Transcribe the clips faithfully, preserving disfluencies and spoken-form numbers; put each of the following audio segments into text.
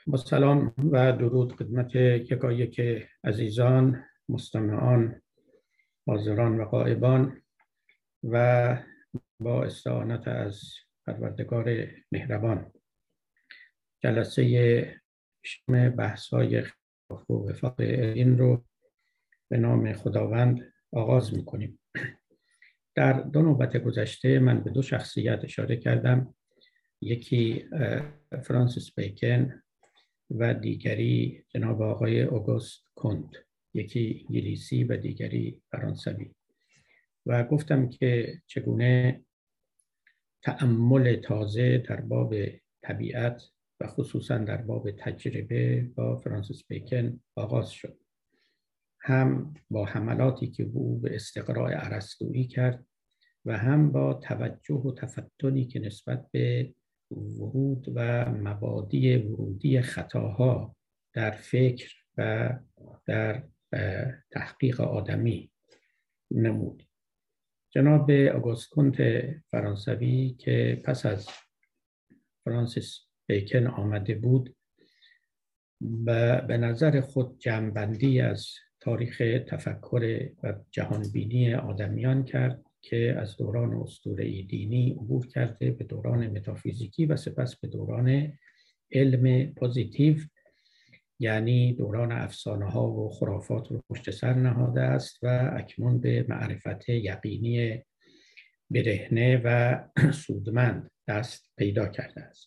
با سلام و درود خدمت یکایک عزیزان، مستمعان، حاضران و غایبان، و با استعانت از پروردگار مهربان جلسه ششم بحث‌های خلاف و وفاق این رو به نام خداوند آغاز می‌کنیم. در دو نوبت گذشته من به دو شخصیت اشاره کردم، یکی فرانسیس بیکن و دیگری جناب آقای اوگوست کنت، یکی انگلیسی و دیگری فرانسوی، و گفتم که چگونه تأمل تازه در باب طبیعت و خصوصا در باب تجربه با فرانسیس بیکن آغاز شد، هم با حملاتی که او به استقراء ارسطویی کرد و هم با توجه و تفتنی که نسبت به ورود و مبادی ورودی خطاها در فکر و در تحقیق آدمی نمود. جناب آگوست کنت فرانسوی که پس از فرانسیس بیکن آمده بود و به نظر خود جمع‌بندی از تاریخ تفکر و جهانبینی آدمیان کرد که از دوران اسطوره‌ای دینی عبور کرده به دوران متافیزیکی و سپس به دوران علم پوزیتیو، یعنی دوران افسانه ها و خرافات رو پشت سر نهاده است و اکنون به معرفت یقینی برهنه و سودمند دست پیدا کرده است.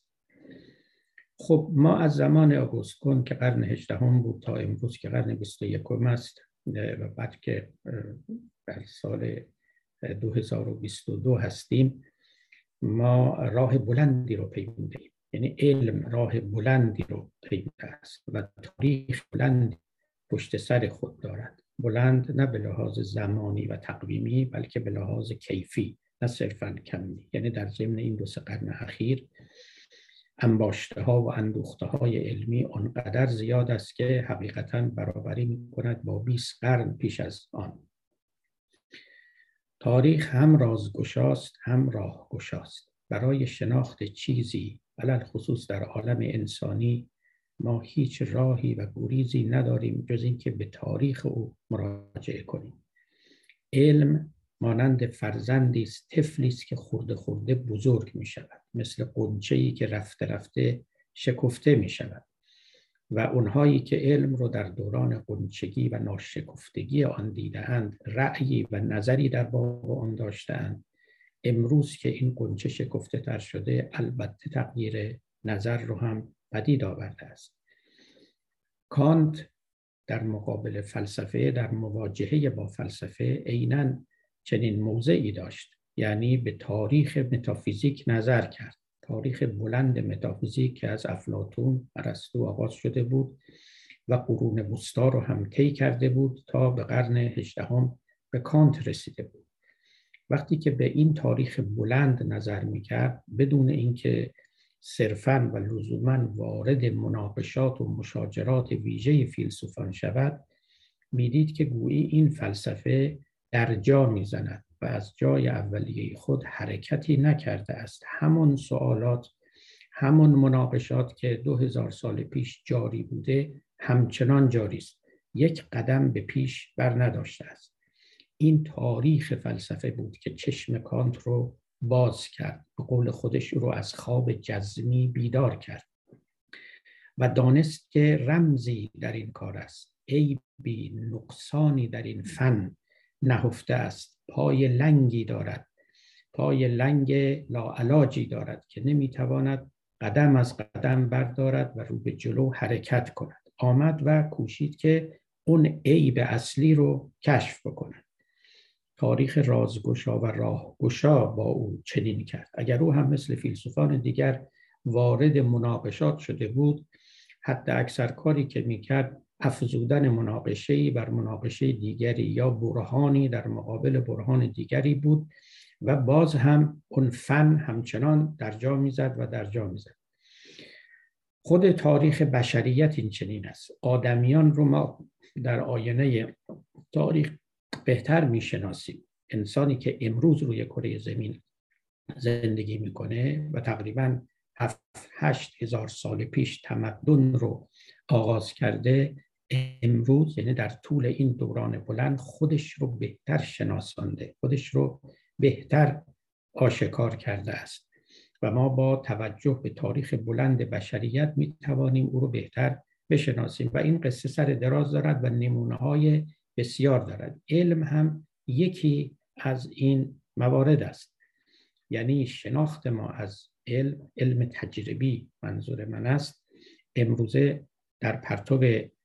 خب ما از زمان آگوست کنت که قرن هجدهم بود تا امروز که قرن بیست و یکم است و بعد که در سال دو هزار و بیست و دو هستیم، ما راه بلندی رو پیموده ایم. یعنی علم راه بلندی رو پیموده است و تاریخ بلندی پشت سر خود دارد. بلند نه به لحاظ زمانی و تقویمی بلکه به لحاظ کیفی، نه صرفاً کمی. یعنی در ضمن این دو سه قرن اخیر انباشته ها و اندوخته های علمی آنقدر زیاد است که حقیقتاً برابری می کند با بیست قرن پیش از آن. تاریخ هم رازگشاست هم راهگشاست. برای شناخت چیزی علل خصوص در عالم انسانی ما هیچ راهی و گریزی نداریم جز این که به تاریخ او مراجعه کنیم. علم مانند فرزندی است، طفلی است که خورده خورده بزرگ می شود، مثل غنچه‌ای که رفته رفته شکفته می شود و اونهایی که علم رو در دوران غنچگی و ناشکفتگی آن دیده‌اند، رأیی و نظری در باب آن داشته‌اند، امروز که این غنچه شکفته تر شده البته تغییر نظر رو هم پدید آورده است. کانت در مقابل فلسفه، در مواجهه با فلسفه، عیناً چنین موضعی داشت، یعنی به تاریخ متافیزیک نظر کرد. تاریخ بلند متافیزیک که از افلاطون، ارسطو آغاز شده بود و قرون وسطی رو هم طی کرده بود تا به قرن هجدهم به کانت رسیده بود. وقتی که به این تاریخ بلند نظر می‌کرد بدون اینکه صرفاً و لزوماً وارد مناقشات و مشاجرات ویژه فیلسوفان شود، می‌دید که گویی این فلسفه در جا می‌زند و از جای اولیه خود حرکتی نکرده است. همون سوالات، همون مناقشات که دو هزار سال پیش جاری بوده همچنان جاری است، یک قدم به پیش بر نداشته است. این تاریخ فلسفه بود که چشم کانت رو باز کرد، به قول خودش رو از خواب جزمی بیدار کرد و دانست که رمزی در این کار است، عیبی، نقصانی در این فن نهفته است، پای لنگی دارد، پای لنگ لاعلاجی دارد که نمیتواند قدم از قدم بردارد و رو به جلو حرکت کند. آمد و کوشید که اون عیب اصلی رو کشف بکند. تاریخ رازگشا و راهگشا با او چنین کرد. اگر او هم مثل فیلسوفان دیگر وارد مناقشات شده بود، حتی اکثر کاری که میکرد افزودن مناقشه‌ای بر مناقشه دیگری یا برهانی در مقابل برهان دیگری بود و باز هم اون فن همچنان در جا میزد و در جا میزد. خود تاریخ بشریت این چنین است. آدمیان رو ما در آینه تاریخ بهتر میشناسیم. انسانی که امروز روی کره زمین زندگی میکنه و تقریباً هفت هشت هزار سال پیش تمدن رو آغاز کرده، امروز یعنی در طول این دوران بلند خودش رو بهتر شناسانده، خودش رو بهتر آشکار کرده است و ما با توجه به تاریخ بلند بشریت می توانیم او رو بهتر بشناسیم و این قصه سر دراز دارد و نمونه‌های بسیار دارد. علم هم یکی از این موارد است. یعنی شناخت ما از علم، علم تجربی منظور من است، امروزه در پرتو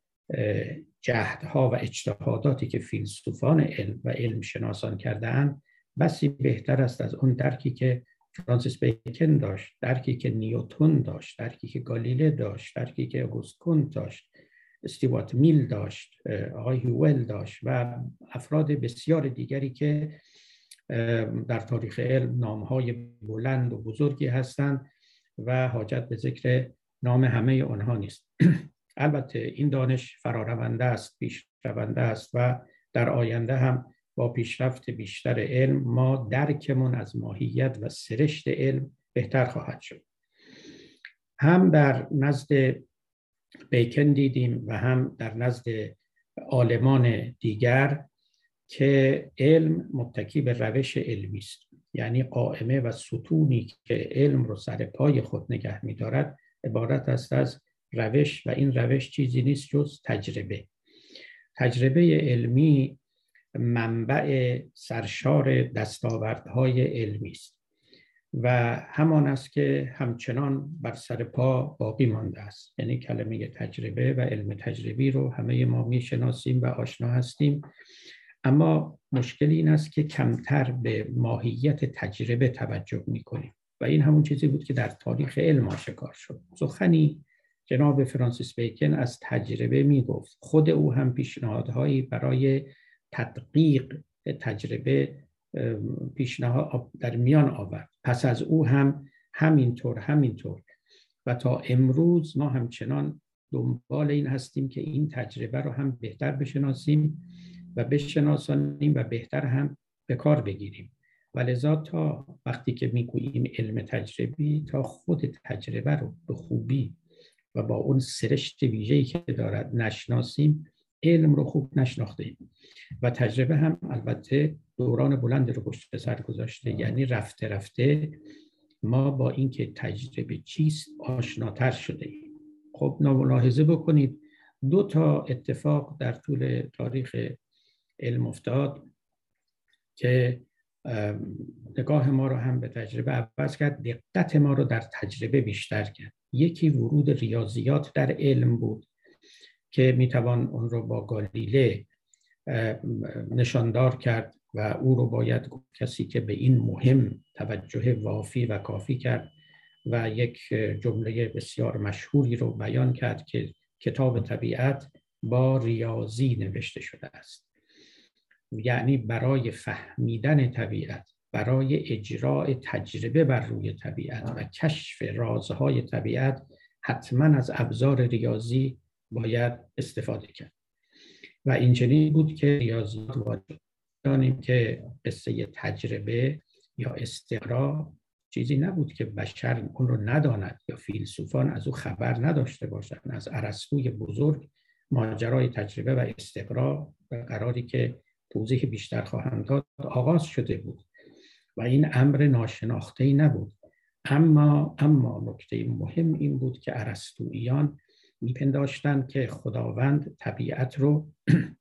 جهدها و اجتهاداتی که فیلسوفان علم و علم شناسان کرده‌اند بسی بهتر است از اون درکی که فرانسیس بیکن داشت، درکی که نیوتن داشت، درکی که گالیله داشت، درکی که آگوست کونت داشت، استیوارت میل داشت، آقای هیول داشت و افراد بسیار دیگری که در تاریخ علم نامهای بلند و بزرگی هستند و حاجت به ذکر نام همه آنها نیست. البته این دانش فرارونده است، پیشرونده است و در آینده هم با پیشرفت بیشتر علم ما درکمون از ماهیت و سرشت علم بهتر خواهد شد. هم در نزد بیکن دیدیم و هم در نزد عالمان دیگر که علم متکی به روش علمی است، یعنی قائمه و ستونی که علم رو سر پای خود نگه می‌دارد عبارت است از روش و این روش چیزی نیست جز تجربه. تجربه علمی منبع سرشار دستاوردهای علمی است و همان است که همچنان بر سر پا باقی مانده است. یعنی کلمه تجربه و علم تجربی رو همه ما میشناسیم و آشنا هستیم، اما مشکل این است که کمتر به ماهیت تجربه توجه میکنیم و این همون چیزی بود که در تاریخ علم آشکار شد. سخنی جناب فرانسیس بیکن از تجربه میگفت، خود او هم پیشنهادهایی برای تدقیق تجربه پیشنهاد در میان آورد. پس از او هم همینطور همینطور و تا امروز ما همچنان دنبال این هستیم که این تجربه رو هم بهتر بشناسیم و بشناسانیم و بهتر هم به کار بگیریم. ولذا تا وقتی که میگوییم علم تجربی، تا خود تجربه رو به خوبی و با اون سرشت ویژه‌ای که دارد نشناسیم، علم رو خوب نشناختیم. و تجربه هم البته دوران بلند رو پشت سر گذاشته، یعنی رفته رفته ما با اینکه تجربه چیست آشناتر شده ایم. خب ملاحظه بکنید دو تا اتفاق در طول تاریخ علم افتاد که نگاه ما رو هم به تجربه عوض کرد، دقت ما رو در تجربه بیشتر کرد. یکی ورود ریاضیات در علم بود که میتوان اون رو با گالیله نشاندار کرد و او رو باید کسی که به این مهم توجه وافی و کافی کرد و یک جمله بسیار مشهوری رو بیان کرد که کتاب طبیعت با ریاضی نوشته شده است. یعنی برای فهمیدن طبیعت، برای اجراء تجربه بر روی طبیعت و کشف رازهای طبیعت حتما از ابزار ریاضی باید استفاده کرد و اینجوری بود که ریاضیات وارد شد. دانیم که قصه تجربه یا استقرا چیزی نبود که بشر اون رو نداند یا فیلسوفان از او خبر نداشته باشند. از ارسطوی بزرگ ماجرای تجربه و استقرا به قراری که توضیح بیشتر خواهم داد آغاز شده بود و این امر ناشناخته‌ای نبود. اما اما نکته مهم این بود که ارسطوییان میپنداشتند که خداوند طبیعت رو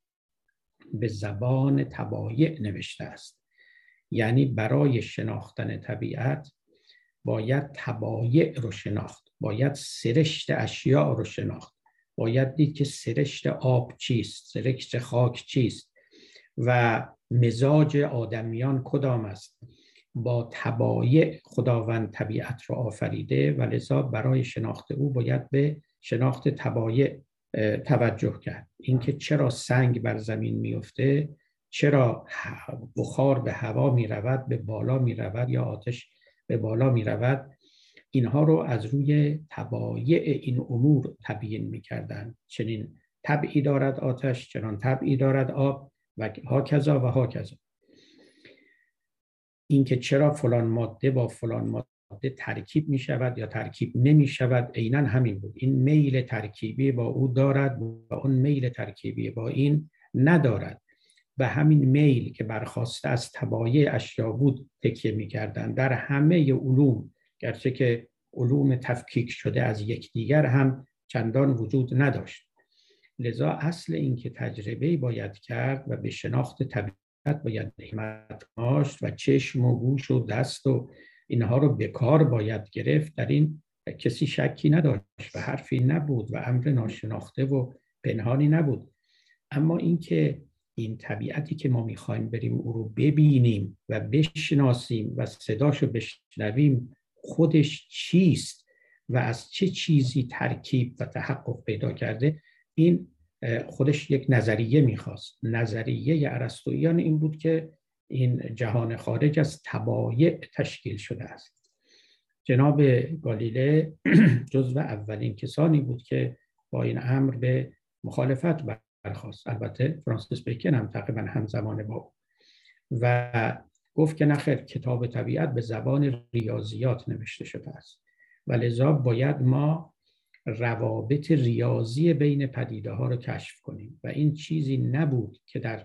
به زبان طبایع نوشته است. یعنی برای شناختن طبیعت باید طبایع رو شناخت، باید سرشت اشیاء رو شناخت، باید دید که سرشت آب چیست، سرشت خاک چیست و مزاج آدمیان کدام است. با طبایع خداوند طبیعت رو آفریده و لذا برای شناخت او باید به شناخت طبایع توجه کرد. اینکه چرا سنگ بر زمین میفته، چرا بخار به هوا می رود، به بالا می رود یا آتش به بالا می رود، اینها رو از روی طبایع این امور تبیین می کردن. چنین طبعی دارد آتش، چنان طبعی دارد آب و هاکذا و هاکذا. اینکه چرا فلان ماده با فلان ماده ترکیب می شود یا ترکیب نمی شود، عیناً همین بود. این میل ترکیبی با او دارد و اون میل ترکیبی با این ندارد. و همین میل که برخواسته از طبایع اشیا بود تکیه می کردن. در همه علوم، گرچه که علوم تفکیک شده از یکدیگر هم چندان وجود نداشت. لذا اصل این که تجربه باید کرد و به شناخت طبیعت باید نعمت داشت و چشم و گوش و دست و اینها رو به کار باید گرفت، در این کسی شکی نداشت و حرفی نبود و امر ناشناخته و پنهانی نبود. اما اینکه این طبیعتی که ما میخوایم بریم او رو ببینیم و بشناسیم و صداشو بشنویم خودش چیست و از چه چیزی ترکیب و تحقق پیدا کرده، این خودش یک نظریه میخواست. نظریه ارسطوییان این بود که این جهان خارج از طبایع تشکیل شده است. جناب گالیله جزو اولین کسانی بود که با این امر به مخالفت برخاست. البته فرانسیس بیکن هم تقریبا همزمان با او و گفت که نخیر، کتاب طبیعت به زبان ریاضیات نوشته شده است و لذا باید ما روابط ریاضی بین پدیده ها رو کشف کنیم و این چیزی نبود که در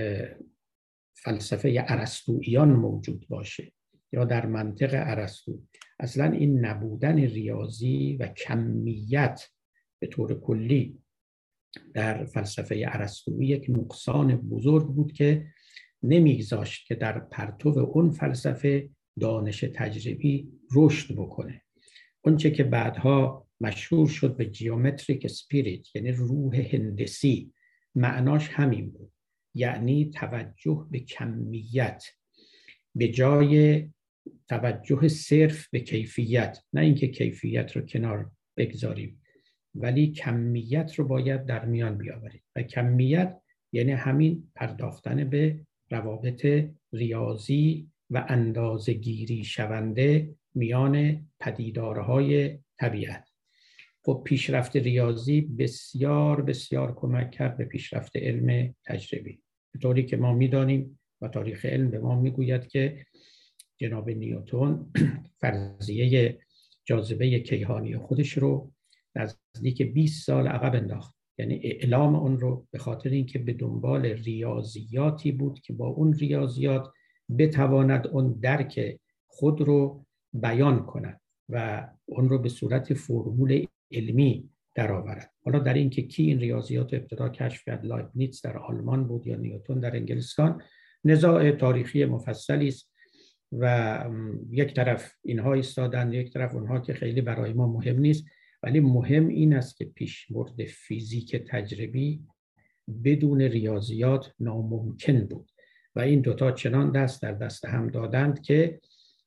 فلسفه ارسطوییان موجود باشه یا در منطق ارسطو. اصلا این نبودن ریاضی و کمیت به طور کلی در فلسفه ارسطویی یک نقصان بزرگ بود که نمیگذاشت که در پرتو اون فلسفه دانش تجربی رشد بکنه. اونچه که بعدها مشهور شد به جیومتریک اسپریت، یعنی روح هندسی، معناش همین بود، یعنی توجه به کمیت به جای توجه صرف به کیفیت. نه اینکه کیفیت رو کنار بگذاریم، ولی کمیت رو باید در میان بیاورید و کمیت یعنی همین پرداختن به روابط ریاضی و اندازه‌گیری شونده میان پدیدارهای طبیعت. خب پیشرفت ریاضی بسیار بسیار کمک کرد به پیشرفت علم تجربی، به طوری که ما میدانیم و تاریخ علم به ما میگوید که جناب نیوتن فرضیه جاذبه کیهانی خودش رو نزدیک بیست سال عقب انداخت. یعنی اعلام اون رو به خاطر اینکه به دنبال ریاضیاتی بود که با اون ریاضیات بتواند اون درک خود رو بیان کند و اون رو به صورت فرمول علمی درآورد. حالا در این که کی این ریاضیات ابتدا کشف کرد، لایبنیتز در آلمان بود یا نیوتن در انگلستان، نزاع تاریخی مفصلی است و یک طرف اینها ایستادن، یک طرف اونها، که خیلی برای ما مهم نیست. ولی مهم این است که پیشبرد فیزیک تجربی بدون ریاضیات ناممکن بود و این دوتا چنان دست در دست هم دادند که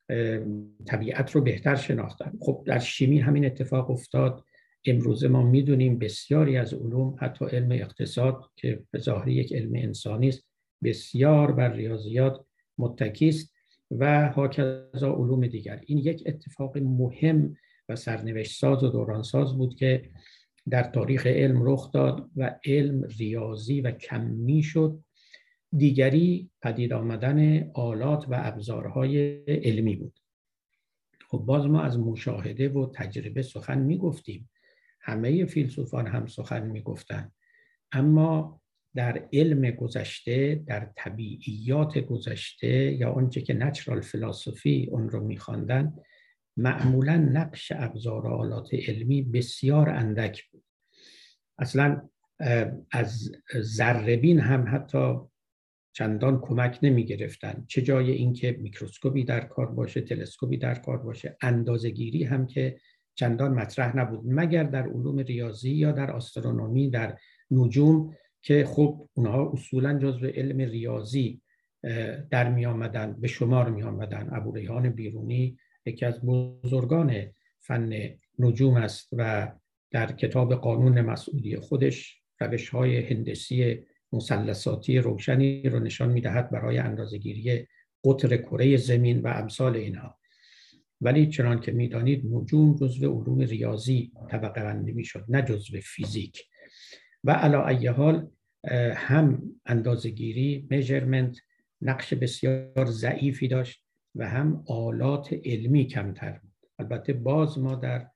طبیعت رو بهتر شناختن. خب در شیمی همین اتفاق افتاد. امروزه ما میدونیم بسیاری از علوم، حتی علم اقتصاد که به ظاهر یک علم انسانی است، بسیار بر ریاضیات متکی است و هاکذا علوم دیگر. این یک اتفاق مهم و سرنوشت ساز و دوران ساز بود که در تاریخ علم رخ داد و علم ریاضی و کمی شد. دیگری پدید آمدن آلات و ابزارهای علمی بود. خب باز ما از مشاهده و تجربه سخن می گفتیم، همه فیلسوفان هم سخن می گفتن، اما در علم گذشته، در طبیعیات گذشته یا آنچه که نچرال فلسفی اون رو می خواندن، معمولا نقش ابزار و آلات علمی بسیار اندک بود. اصلا از ذره‌بین هم حتی چندان کمک نمی گرفتن، چه جای این که میکروسکوپی در کار باشه، تلسکوپی در کار باشه. اندازه‌گیری هم که چندان مطرح نبود مگر در علوم ریاضی یا در آسترونومی، در نجوم، که خب اونها اصولا جزو علم ریاضی در می آمدن، به شمار می آمدن. ابوریحان بیرونی یکی از بزرگان فن نجوم است و در کتاب قانون مسعودی خودش روش‌های هندسی مثلثاتی روشنی رو نشان می‌دهد برای اندازه‌گیری قطر کره زمین و امثال اینها. ولی چنان که می‌دانید نجوم جزو علوم ریاضی طبقه بندی می‌شد، نه جزو فیزیک. و علی ای حال هم اندازه‌گیری، میجرمنت، نقش بسیار ضعیفی داشت و هم آلات علمی کمتر بود. البته باز ما در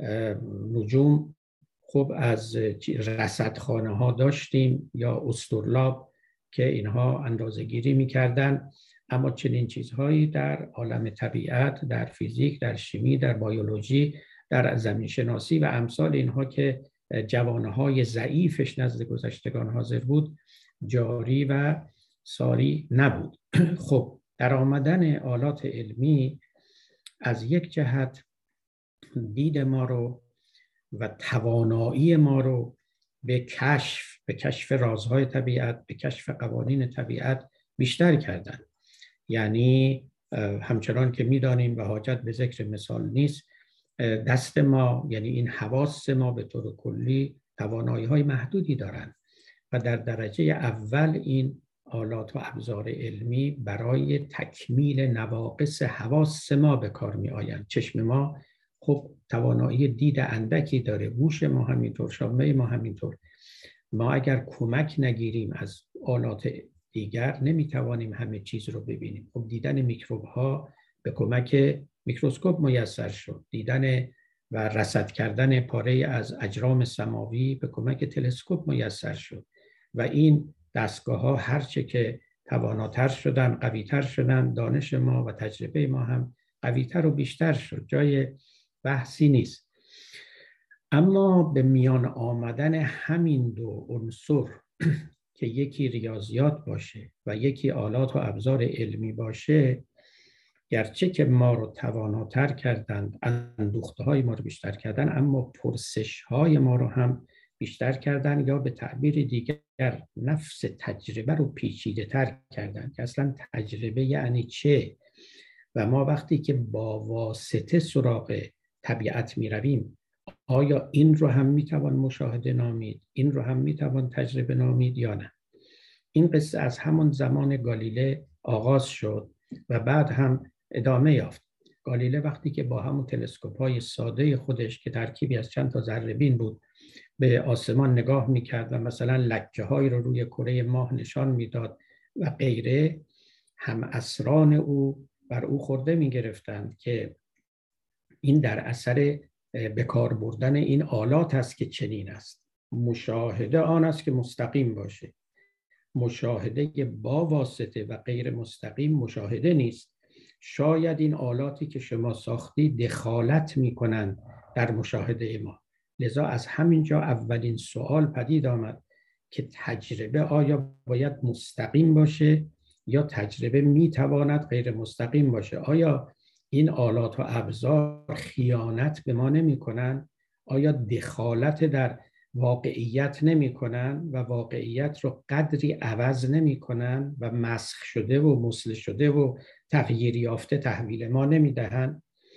نجوم خب از رصدخانه ها داشتیم یا اسطرلاب که اینها اندازه گیری میکردن، اما چنین چیزهایی در عالم طبیعت، در فیزیک، در شیمی، در بیولوژی، در زمین شناسی و امثال اینها که جوانه‌های ضعیفش نزد گذشتگان حاضر بود جاری و ساری نبود. خب در آمدن آلات علمی از یک جهت دید ما رو و توانایی ما رو به کشف به کشف رازهای طبیعت، به کشف قوانین طبیعت بیشتر کردن. یعنی همچنان که می‌دانیم و حاجت به ذکر مثال نیست، دست ما یعنی این حواس ما به طور کلی توانایی‌های محدودی دارند و در درجه اول این آلات و ابزار علمی برای تکمیل نواقص حواس ما به کار می‌آیند. چشم ما خب توانایی دید اندکی داره، گوش ما همینطور، شامه ما همینطور. ما اگر کمک نگیریم از آلات دیگر نمیتوانیم همه چیز رو ببینیم. خب دیدن میکروب ها به کمک میکروسکوپ میسر شد، دیدن و رصد کردن پاره از اجرام سماوی به کمک تلسکوپ میسر شد و این دستگاه ها هرچه که تواناتر شدن، قویتر شدن، دانش ما و تجربه ما هم قویتر و بیشتر شد، جای بحثی نیست. اما به میان آمدن همین دو عنصر که یکی ریاضیات باشه و یکی آلات و ابزار علمی باشه، گرچه که ما رو تواناتر کردند، اندوخته های ما رو بیشتر کردن، اما پرسش های ما رو هم بیشتر کردن، یا به تعبیر دیگر نفس تجربه رو پیچیده تر کردن که اصلا تجربه یعنی چه و ما وقتی که با واسطه سراغ طبیعت می رویم آیا این رو هم می توان مشاهده نامید، این رو هم می توان تجربه نامید یا نه. این قصه از همون زمان گالیله آغاز شد و بعد هم ادامه یافت. گالیله وقتی که با همون تلسکوپ‌های ساده خودش که ترکیبی از چند تا ذره‌بین بود به آسمان نگاه می‌کرد و مثلا لکه‌هایی رو روی کره ماه نشان میداد و غیره، هم اسران او بر او خورده می‌گرفتند که این در اثر به کار بردن این آلات است که چنین است. مشاهده آن است که مستقیم باشه، مشاهده با واسطه و غیر مستقیم مشاهده نیست. شاید این آلاتی که شما ساختی دخالت میکنند در مشاهده ما. لذا از همینجا اولین سوال پدید آمد که تجربه آیا باید مستقیم باشه یا تجربه میتواند غیر مستقیم باشه؟ آیا این آلات و ابزار خیانت به ما نمی کنن؟ آیا دخالت در واقعیت نمی کنن و واقعیت رو قدری عوض نمی کنن و مسخ شده و مسل شده و تغییر یافته تحویل ما نمی دهن؟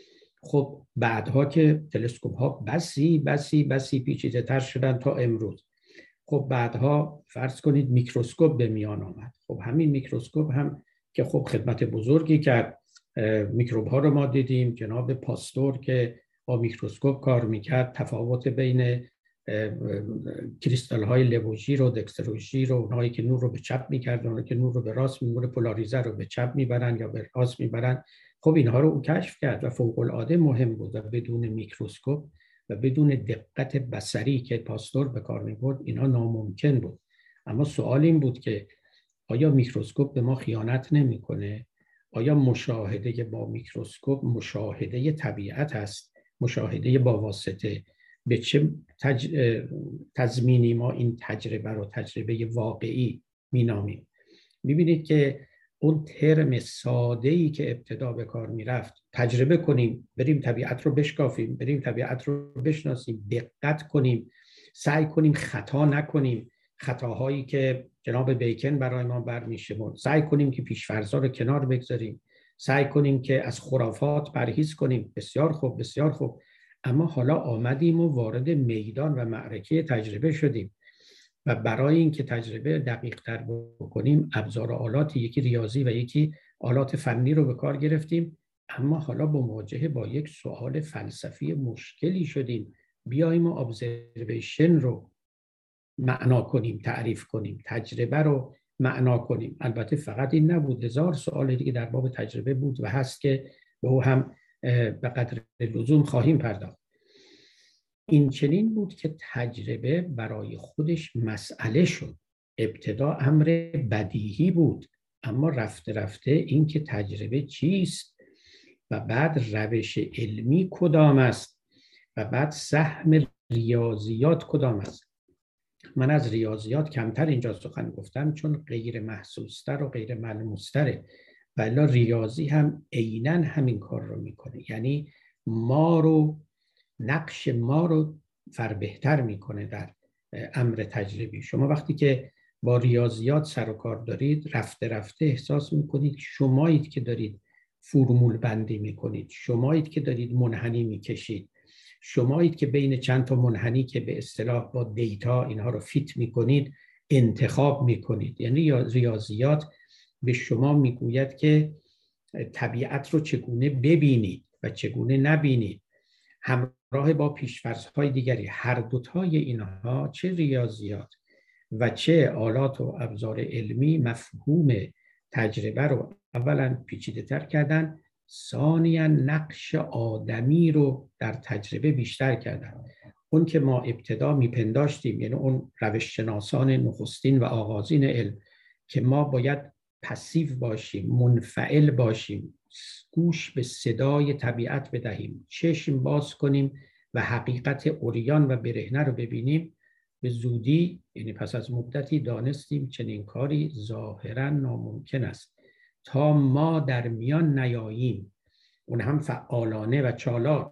خب بعدها که تلسکوپ ها بسی بسی بسی پیچیده تر شدن تا امروز، خب بعدها فرض کنید میکروسکوپ به میان آمد. خب همین میکروسکوپ هم که خب خدمت بزرگی کرد، میکروب ها رو ما دیدیم. جناب پاستور که با میکروسکوپ کار میکرد، تفاوت بین کریستال های لوژیر و دکستروژیر و اونهایی که نور رو به چپ میکرد، اونهایی که نور رو به راست میبرن، پولاریزر رو به چپ میبرن یا به راست میبرن، خب اینها رو او کشف کرد و فوق العاده مهم بود و بدون میکروسکوپ و بدون دقت بصری که پاستور به کار میبرد اینها ناممکن بود. اما سوال این بود که آیا میکروسکوپ به ما خیانت نمیکنه؟ آیا مشاهده با میکروسکوپ مشاهده طبیعت است؟ مشاهده با واسطه به چه تج... تضمینی ما این تجربه رو تجربه واقعی مینامیم؟ میبینید که اون ترم ساده‌ای که ابتدا به کار میرفت، تجربه کنیم، بریم طبیعت رو بشکافیم، بریم طبیعت رو بشناسیم، دقت کنیم، سعی کنیم خطا نکنیم، خطاهایی که جناب بیکن برای ما برمی‌شمرد، سعی کنیم که پیش‌فرض‌ها رو کنار بگذاریم، سعی کنیم که از خرافات پرهیز کنیم. بسیار خوب، بسیار خوب. اما حالا آمدیم و وارد میدان و معرکه تجربه شدیم و برای اینکه تجربه دقیق تر بکنیم ابزار و آلات، یکی ریاضی و یکی آلات فنی رو به کار گرفتیم. اما حالا با مواجهه با یک سوال فلسفی مشکلی شدیم. بیاییم و ابزرویشن رو معنا کنیم، تعریف کنیم، تجربه رو معنا کنیم. البته فقط این نبود، هزار سوال دیگه در باب تجربه بود و هست که به او هم به قدر لزوم خواهیم پرداخت. این چنین بود که تجربه برای خودش مسئله شد. ابتدا امر بدیهی بود، اما رفته رفته این که تجربه چیست و بعد روش علمی کدام است و بعد سهم ریاضیات کدام است. من از ریاضیات کمتر اینجا سخن گفتم چون غیر محسوستر و غیر ملموستره، ولی ریاضی هم عیناً همین کار رو میکنه، یعنی ما رو نقش ما رو فربهتر میکنه در امر تجربی. شما وقتی که با ریاضیات سر و کار دارید رفته رفته احساس میکنید شمایید که دارید فرمول بندی میکنید، شمایید که دارید منحنی میکشید، شمایید که بین چند تا منحنی که به اصطلاح با دیتا اینها رو فیت میکنید انتخاب میکنید. یعنی ریاضیات به شما میگوید که طبیعت رو چگونه ببینید و چگونه نبینید، همراه با پیش‌فرض‌های دیگری. هر دوتای اینها، چه ریاضیات و چه آلات و ابزار علمی، مفهوم تجربه رو اولا پیچیده تر کردن، ثانیاً نقش آدمی رو در تجربه بیشتر کردن. اون که ما ابتدا میپنداشتیم، یعنی اون روش شناسان نخستین و آغازین علم، که ما باید پسیو باشیم، منفعل باشیم، گوش به صدای طبیعت بدهیم، چشم باز کنیم و حقیقت عریان و برهنه رو ببینیم، به زودی یعنی پس از مدتی دانستیم چنین کاری ظاهراً ناممکن است. تا ما در میان نیاییم، اون هم فعالانه و چالاک،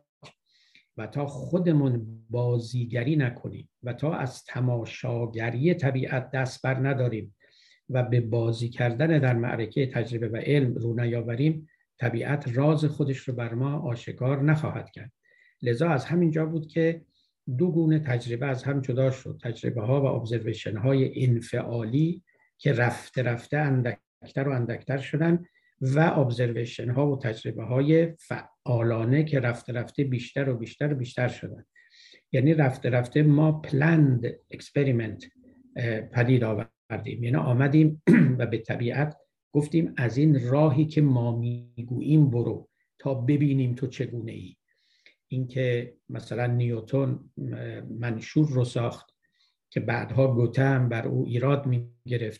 و تا خودمون بازیگری نکنیم و تا از تماشاگری طبیعت دست بر نداریم و به بازی کردن در معرکه تجربه و علم رو نیاوریم، طبیعت راز خودش رو بر ما آشکار نخواهد کرد. لذا از همینجا بود که دو گونه تجربه از هم جدا شد. تجربه ها و ابزرویشن های انفعالی که رفته رفته اندکتر و اندکتر شدن و ابزرویشن ها و تجربه های فعالانه که رفته رفته بیشتر و بیشتر و بیشتر شدن. یعنی رفته رفته ما پلند اکسپریمنت پدید آوردیم، یعنی آمدیم و به طبیعت گفتیم از این راهی که ما میگوییم برو تا ببینیم تو چگونه ای. این که مثلا نیوتن منشور رو ساخت که بعدها گوته هم بر او ایراد میگرفت،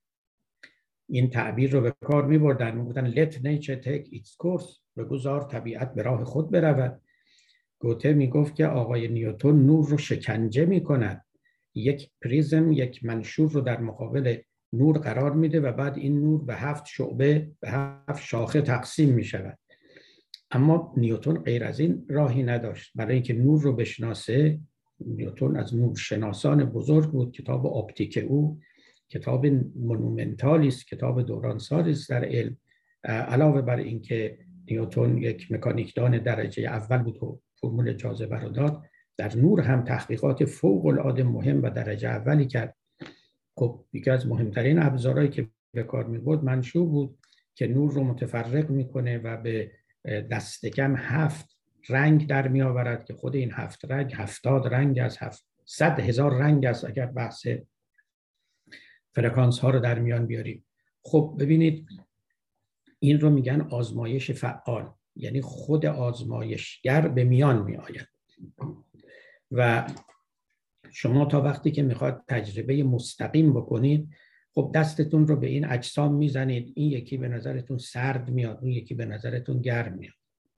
این تعبیر رو به کار میبردن، میگفتن let nature take its course، بگذار طبیعت به راه خود برود. گوته میگفت که آقای نیوتن نور رو شکنجه میکند، یک پریزم، یک منشور رو در مقابل نور قرار میده و بعد این نور به هفت شعبه، به هفت شاخه تقسیم میشود. اما نیوتن غیر از این راهی نداشت. برای اینکه نور رو بشناسه، نیوتن از نور شناسان بزرگ بود. کتاب اپتیک او کتاب مونومنتالی است، کتاب دورانسالی است در علم. علاوه بر اینکه نیوتن یک مکانیکدان درجه اول بود و فرمول جاذبه رو داد، در نور هم تحقیقات فوق العاده مهم و درجه اولی کرد. خب یکی از مهمترین ابزارهایی که به کار می‌برد منشور بود که نور رو متفرق میکنه و به دست کم هفت رنگ در می آورد که خود این هفت رنگ هفتاد رنگ از هفت صد هزار رنگ است اگر بحث فرکانس ها رو در میان بیاریم. خب ببینید این رو میگن آزمایش فعال، یعنی خود آزمایشگر به میان می آید و شما تا وقتی که میخواد تجربه مستقیم بکنید، خب دستتون رو به این اجسام میزنید، این یکی به نظرتون سرد میاد، اون یکی به نظرتون گرم میاد.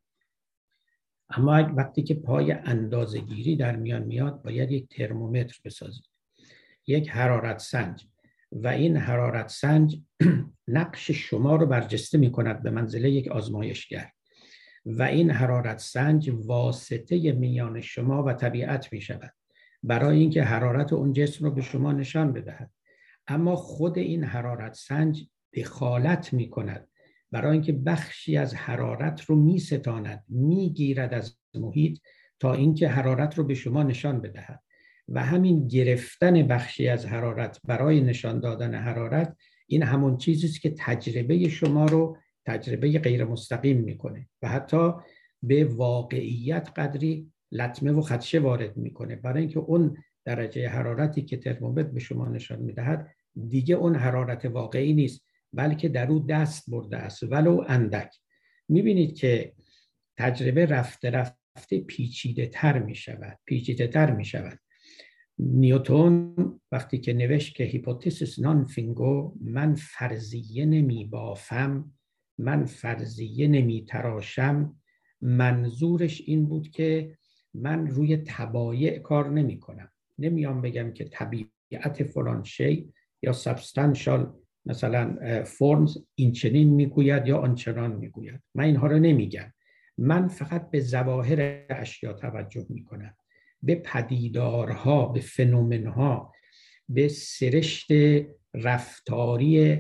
اما وقتی که پای اندازه‌گیری در میان میاد، باید یک ترمومتر بسازید، یک حرارت سنج، و این حرارت سنج نقش شما رو برجسته میکند به منزله یک آزمایشگر، و این حرارت سنج واسطه میان شما و طبیعت میشود برای اینکه حرارت اون جسم رو به شما نشان بدهد. اما خود این حرارت سنج دخالت می کند برای اینکه بخشی از حرارت رو می ستاند، می گیرد از محیط تا اینکه حرارت رو به شما نشان بدهد، و همین گرفتن بخشی از حرارت برای نشان دادن حرارت، این همون چیزی است که تجربه شما رو تجربه غیر مستقیم میکنه و حتی به واقعیت قدری لطمه و خدشه وارد میکنه، برای اینکه اون درجه حرارتی که ترمومتر به شما نشان میدهد دیگه اون حرارت واقعی نیست، بلکه در او دست برده است ولو اندک. میبینید که تجربه رفته رفته پیچیده تر می شود پیچیده تر می شود. نیوتن وقتی که نوشت که هیپوتزیس نان فینگو، من فرضیه نمی بافم، من فرضیه نمی تراشم، منظورش این بود که من روی طبایع کار نمی کنم. نمیام بگم که طبیعت فلان شی یا سابستانشال مثلا فرمز این چنین میگوید یا آنچنان میگوید، من اینها رو نمیگم. من فقط به ظواهر اشیا توجه میکنم، به پدیدارها، به فنومنها، به سرشت رفتاری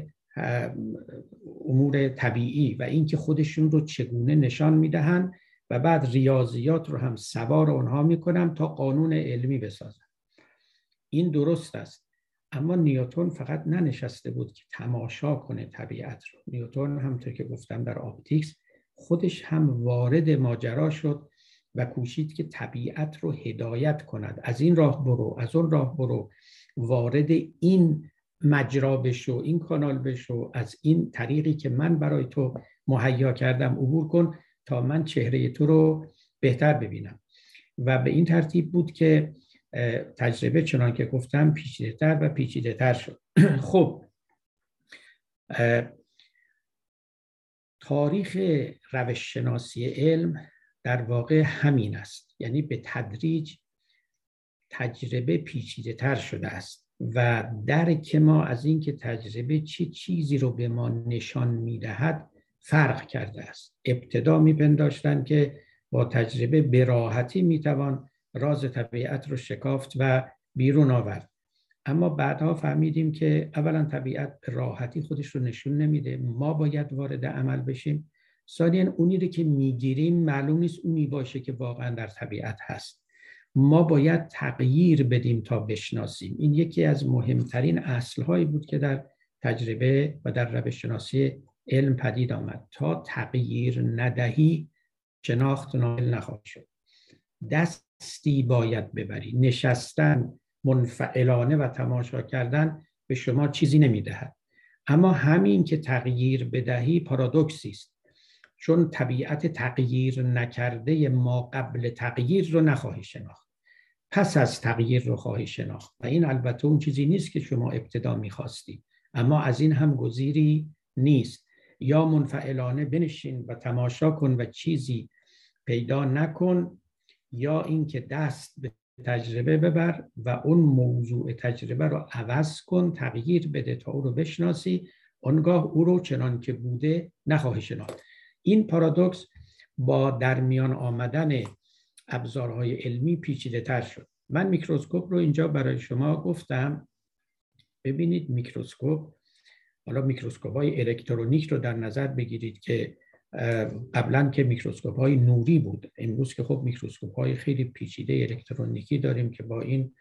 امور طبیعی و اینکه خودشون رو چگونه نشان میدهن و بعد ریاضیات رو هم سوار اونها میکنم تا قانون علمی بسازم. این درست است. اما نیوتن فقط ننشسته بود که تماشا کنه طبیعت رو. نیوتن همونطور که گفتم در آپتیکس خودش هم وارد ماجرا شد و کوشید که طبیعت رو هدایت کند. از این راه برو، از اون راه برو، وارد این مجرا بشو، این کانال بشو، از این طریقی که من برای تو مهیا کردم عبور کن تا من چهره تو رو بهتر ببینم. و به این ترتیب بود که تجربه چنان که گفتم پیچیده‌تر و پیچیده‌تر شد. خب تاریخ روش شناسی علم در واقع همین است، یعنی به تدریج تجربه پیچیده‌تر شده است و درک ما از این که تجربه چه چی چیزی رو به ما نشان می‌دهد فرق کرده است. ابتدا می‌پنداشتند که با تجربه به راحتی می‌توان راز طبیعت رو شکافت و بیرون آورد، اما بعدها فهمیدیم که اولا طبیعت به راحتی خودش رو نشون نمیده، ما باید وارد عمل بشیم. ثانیاً اونی رو که میگیریم معلوم نیست اونی باشه که واقعا در طبیعت هست. ما باید تغییر بدیم تا بشناسیم. این یکی از مهمترین اصل‌هایی بود که در تجربه و در روش شناسی علم پدید آمد. تا تغییر ندهی شناخت نایل نخواهد شد. دستی باید ببری. نشستن منفعلانه و تماشا کردن به شما چیزی نمیدهد. اما همین که تغییر بدهی پارادوکسی است، چون طبیعت تغییر نکرده ما قبل تغییر رو نخواهی شناخت، پس از تغییر رو خواهی شناخت و این البته اون چیزی نیست که شما ابتدا میخواستی، اما از این هم گزیری نیست. یا منفعلانه بنشین و تماشا کن و چیزی پیدا نکن، یا اینکه دست به تجربه ببر و اون موضوع تجربه رو عوض کن، تغییر بده تا او رو بشناسی، آنگاه او رو چنان که بوده نخواهی شناخت. این پارادوکس با در میان آمدن ابزارهای علمی پیچیده تر شد. من میکروسکوپ رو اینجا برای شما گفتم. ببینید میکروسکوپ، حالا میکروسکوپ های الکترونیک رو در نظر بگیرید که قبلا که میکروسکوپ های نوری بود، امروز که خب میکروسکوپ های خیلی پیچیده الکترونیکی داریم که با این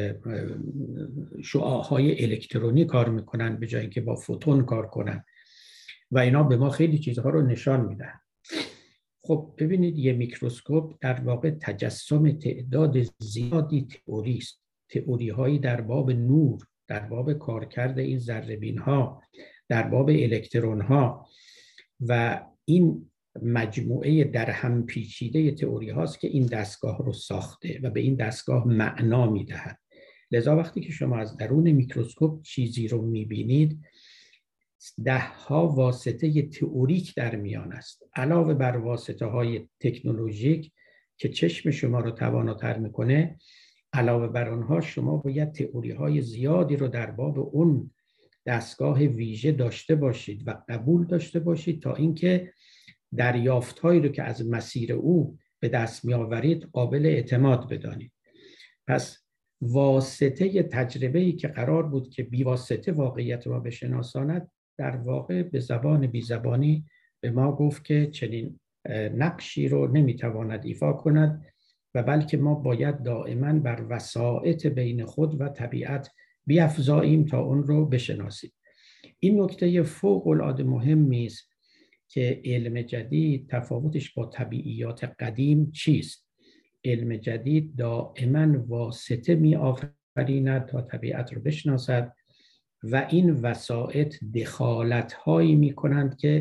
شعاعهای الکترونی کار میکنن به جای اینکه با فوتون کار کنن و اینا به ما خیلی چیزها رو نشان میدن. خب ببینید یه میکروسکوپ در واقع تجسم تعداد زیادی تئوری است. تئوری هایی در باب نور، در باب کارکرد این ذره‌بین ها، در باب الکترون ها، و این مجموعه در هم پیچیده تئوری هاست که این دستگاه رو ساخته و به این دستگاه معنا میدهد. لذا وقتی که شما از درون میکروسکوپ چیزی رو میبینید، ده ها واسطه تئوریک در میان است، علاوه بر واسطه های تکنولوژیک که چشم شما رو تواناتر میکنه. علاوه بر آنها شما باید تئوری های زیادی رو در باب اون دستگاه ویژه داشته باشید و قبول داشته باشید تا اینکه دریافت هایی رو که از مسیر او به دست می آورید قابل اعتماد بدانید. پس واسطه تجربه‌ای که قرار بود که بی واسطه واقعیت را بشناساند، در واقع به زبان بی زبانی به ما گفت که چنین نقشی رو نمیتواند ایفا کند و بلکه ما باید دائما بر وسائط بین خود و طبیعت بیفزاییم تا اون رو بشناسیم. این نکته فوق العاده مهمی است که علم جدید تفاوتش با طبیعیات قدیم چیست. علم جدید دائما واسطه می آفریند تا طبیعت رو بشناسد و این وسائط دخالت هایی می کنند که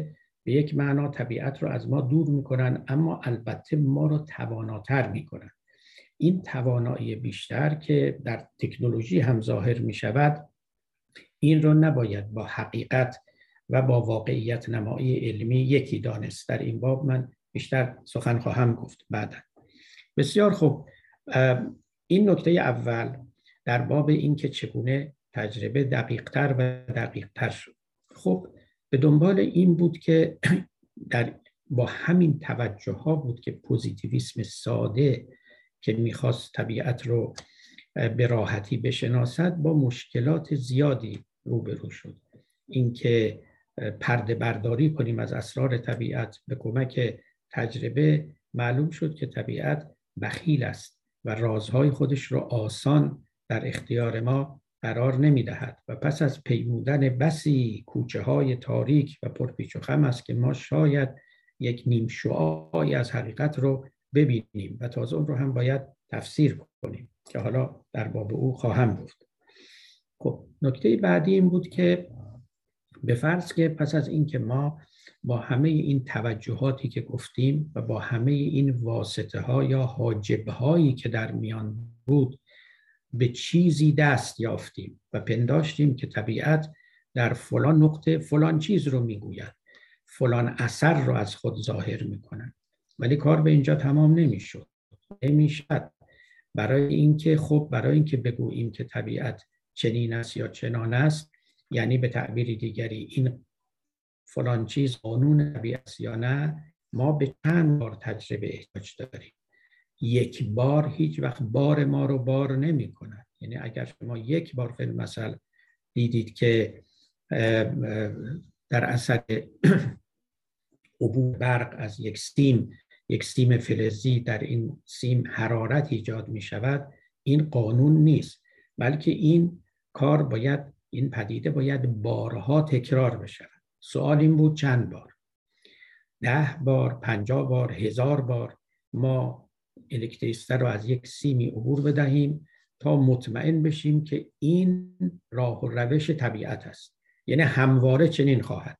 به یک معنا طبیعت رو از ما دور میکنن، اما البته ما رو تواناتر میکنن. این توانایی بیشتر که در تکنولوژی هم ظاهر میشود، این رو نباید با حقیقت و با واقعیت نمایی علمی یکی دانست. در این باب من بیشتر سخن خواهم گفت بعدا. بسیار خوب، این نکته اول در باب این که چگونه تجربه دقیق‌تر و دقیق‌تر شد. خب به دنبال این بود که در با همین توجه ها بود که پوزیتیویسم ساده که میخواست طبیعت رو به راحتی بشناسد با مشکلات زیادی روبرو شد. اینکه پرده برداری کنیم از اسرار طبیعت به کمک تجربه، معلوم شد که طبیعت بخیل است و رازهای خودش رو آسان در اختیار ما قرار نمیدهد و پس از پیمودن بسی کوچه های تاریک و پرپیچ و خم است که ما شاید یک نیم شعاعی از حقیقت رو ببینیم و تازه اون رو هم باید تفسیر کنیم که حالا در باب او خواهم گفت. خب نکته بعدی این بود که به فرض که پس از این که ما با همه این توجهاتی که گفتیم و با همه این واسطه ها یا حاجب هایی که در میان بود به چیزی دست یافتیم و پنداشتیم که طبیعت در فلان نقطه فلان چیز رو میگوید، فلان اثر رو از خود ظاهر میکنن، ولی کار به اینجا تمام نمیشد. نمیشد برای اینکه خب برای اینکه بگوییم که طبیعت چنین است یا چنان است، یعنی به تعبیر دیگری این فلان چیز قانون طبیعت است یا نه، ما به چند بار تجربه احتیاج داریم. یک بار هیچ وقت بار ما رو بار نمی کند. یعنی اگر شما یک بار فیلم مثلا دیدید که در اثر عبور برق از یک سیم یک سیم فلزی در این سیم حرارت ایجاد می شود، این قانون نیست، بلکه این کار باید، این پدیده باید بارها تکرار بشه. سوال این بود چند بار؟ ده بار، پنجاه بار، هزار بار ما الکتریسته رو از یک سیمی عبور بدهیم تا مطمئن بشیم که این راه و روش طبیعت است، یعنی همواره چنین خواهد.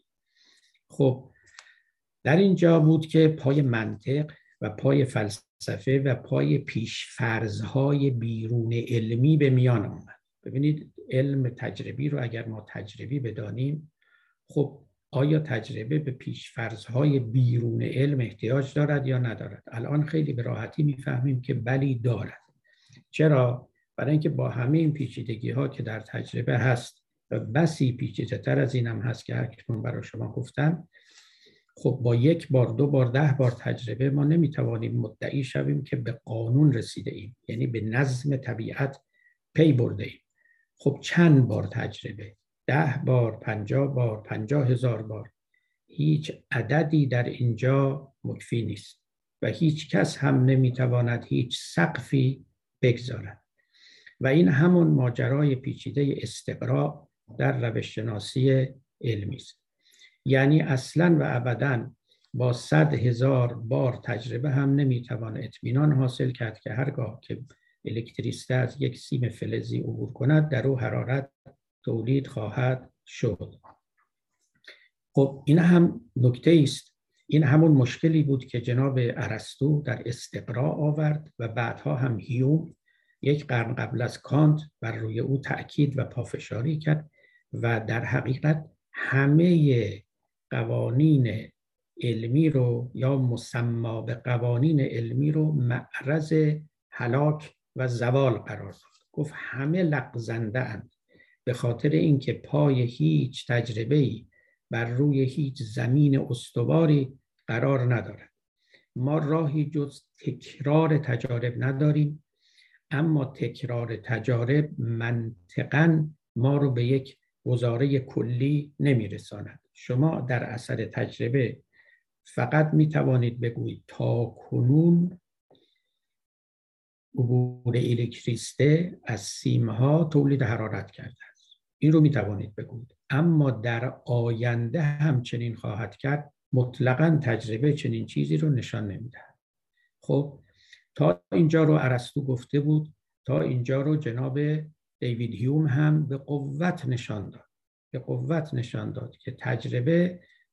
خب در اینجا بود که پای منطق و پای فلسفه و پای پیشفرض‌های بیرون علمی به میان آمد. ببینید علم تجربی رو اگر ما تجربی بدانیم، خب آیا تجربه به پیشفرض‌های بیرون علم احتیاج دارد یا ندارد؟ الان خیلی به راحتی میفهمیم که بلی دارد. چرا؟ برای اینکه با همه این پیچیدگی‌ها که در تجربه هست و بسی پیچیده‌تر از این هم هست که اکنون برای شما گفتم، خب با یک بار، دو بار، ده بار تجربه ما نمیتوانیم مدعی شویم که به قانون رسیده ایم، یعنی به نظم طبیعت پی برده ایم. خب چند بار تجربه؟ ده بار، پنجاه بار، پنجاه هزار بار، هیچ عددی در اینجا مکفی نیست و هیچ کس هم نمیتواند هیچ سقفی بگذارد. و این همون ماجرای پیچیده استقراء در روش شناسی علمی است. یعنی اصلاً و ابداً با صد هزار بار تجربه هم نمیتوان اطمینان حاصل کرد که هرگاه که الکتریسته از یک سیم فلزی عبور کند در او حرارت تولید خواهد شد. خب این هم نکته است. این همون مشکلی بود که جناب ارسطو در استقراء آورد و بعدها هم هیوم یک قرن قبل از کانت بر روی او تأکید و پافشاری کرد و در حقیقت همه قوانین علمی رو یا مسما به قوانین علمی رو معرض هلاک و زوال قرار داد. گفت همه لغزنده اند به خاطر اینکه پای هیچ تجربه‌ای بر روی هیچ زمین استواری قرار ندارد. ما راهی جز تکرار تجارب نداریم، اما تکرار تجارب منطقاً ما رو به یک گزاره کلی نمیرساند. شما در اثر تجربه فقط میتوانید بگویید تا کنون عبور الکتریسته از سیمها تولید حرارت کرده است. این رو میتوانید بگویید، اما در آینده همچنین خواهد کرد مطلقاً تجربه چنین چیزی رو نشان نمیدهد. خب تا اینجا رو ارسطو گفته بود، تا اینجا رو جناب دیوید هیوم هم به قوت نشان داد. به قوت نشان داد که تجربه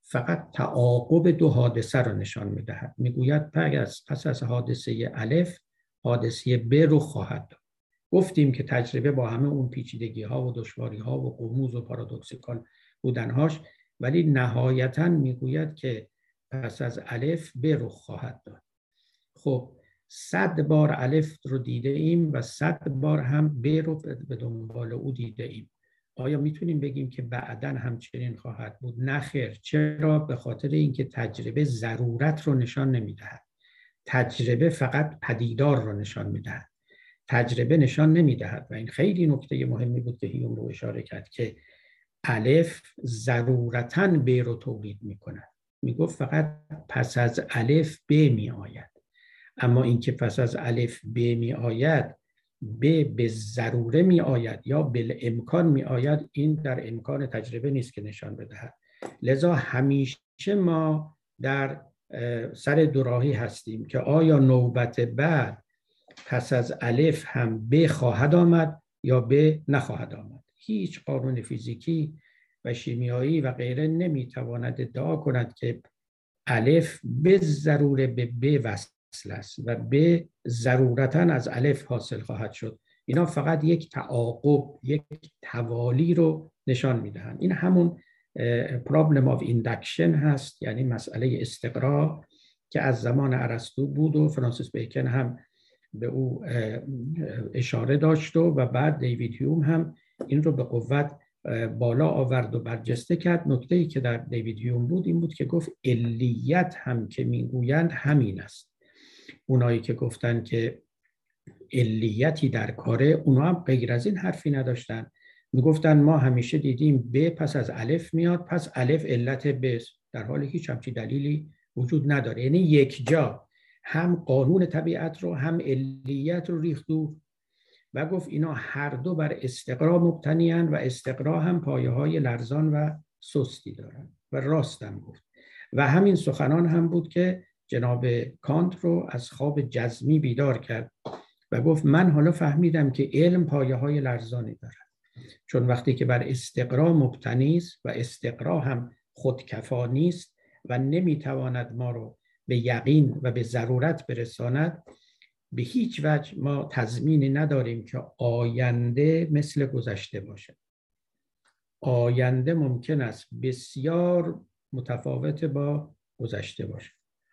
فقط تعاقب دو حادثه رو نشان میدهد. میگوید پس از حادثه الف حادثه ب رو خواهد داد. گفتیم که تجربه با همه اون پیچیدگی ها و دشواری ها و غموض و پارادوکسیکال بودنهاش، ولی نهایتاً میگوید که پس از الف ب رو خواهد داد. خب صد بار الف رو دیده ایم و صد بار هم ب رو به دنبال او دیده ایم. آیا میتونیم بگیم که بعداً همچنین خواهد بود؟ نه خیر. چرا؟ به خاطر اینکه تجربه ضرورت رو نشان نمیدهد. تجربه فقط پدیدار رو نشان میدهد. تجربه نشان نمیدهد و این خیلی نکته مهمی بود که هیوم رو اشاره کرد که الف ضرورتاً ب رو تولید میکند. میگفت فقط پس از الف ب می آید. اما اینکه پس از الف ب می آید ب به ضروره می آید یا بالامکان می آید، این در امکان تجربه نیست که نشان بدهد. لذا همیشه ما در سر دوراهی هستیم که آیا نوبت بعد پس از الف هم ب خواهد آمد یا ب نخواهد آمد. هیچ قانون فیزیکی و شیمیایی و غیره نمیتواند ادعا کند که الف به ضروره به ب وصل است و ب ضرورتاً از الف حاصل خواهد شد. اینا فقط یک تعاقب، یک توالی رو نشان میدهند. این همون problem of induction هست، یعنی مسئله استقرا که از زمان ارسطو بود و فرانسیس بیکن هم به او اشاره داشت و بعد دیوید هیوم هم این رو به قوت بالا آورد و برجسته کرد. نکته‌ای که در دیوید هیوم بود این بود که گفت علیت هم که میگویند همین است. اونایی که گفتن که علیتی در کاره، اونا هم غیر از این حرفی نداشتن. میگفتن ما همیشه دیدیم ب پس از الف میاد، پس الف علت ب، در حالی هیچ همچین دلیلی وجود نداره. یعنی یک جا هم قانون طبیعت رو هم علیت رو ریخت دور و گفت اینا هر دو بر استقرا مبتنی‌اند و استقرا هم پایه‌های لرزان و سستی دارند و راستم گفت. و همین سخنان هم بود که جناب کانت رو از خواب جزمی بیدار کرد و گفت من حالا فهمیدم که علم پایه‌های لرزانی دارد، چون وقتی که بر استقرا مبتنی است و استقرا هم خودکفا نیست و نمیتواند ما رو به یقین و به ضرورت برساند، به هیچ وجه ما تضمینی نداریم که آینده مثل گذشته باشه. آینده ممکن است بسیار متفاوت با گذشته باشه.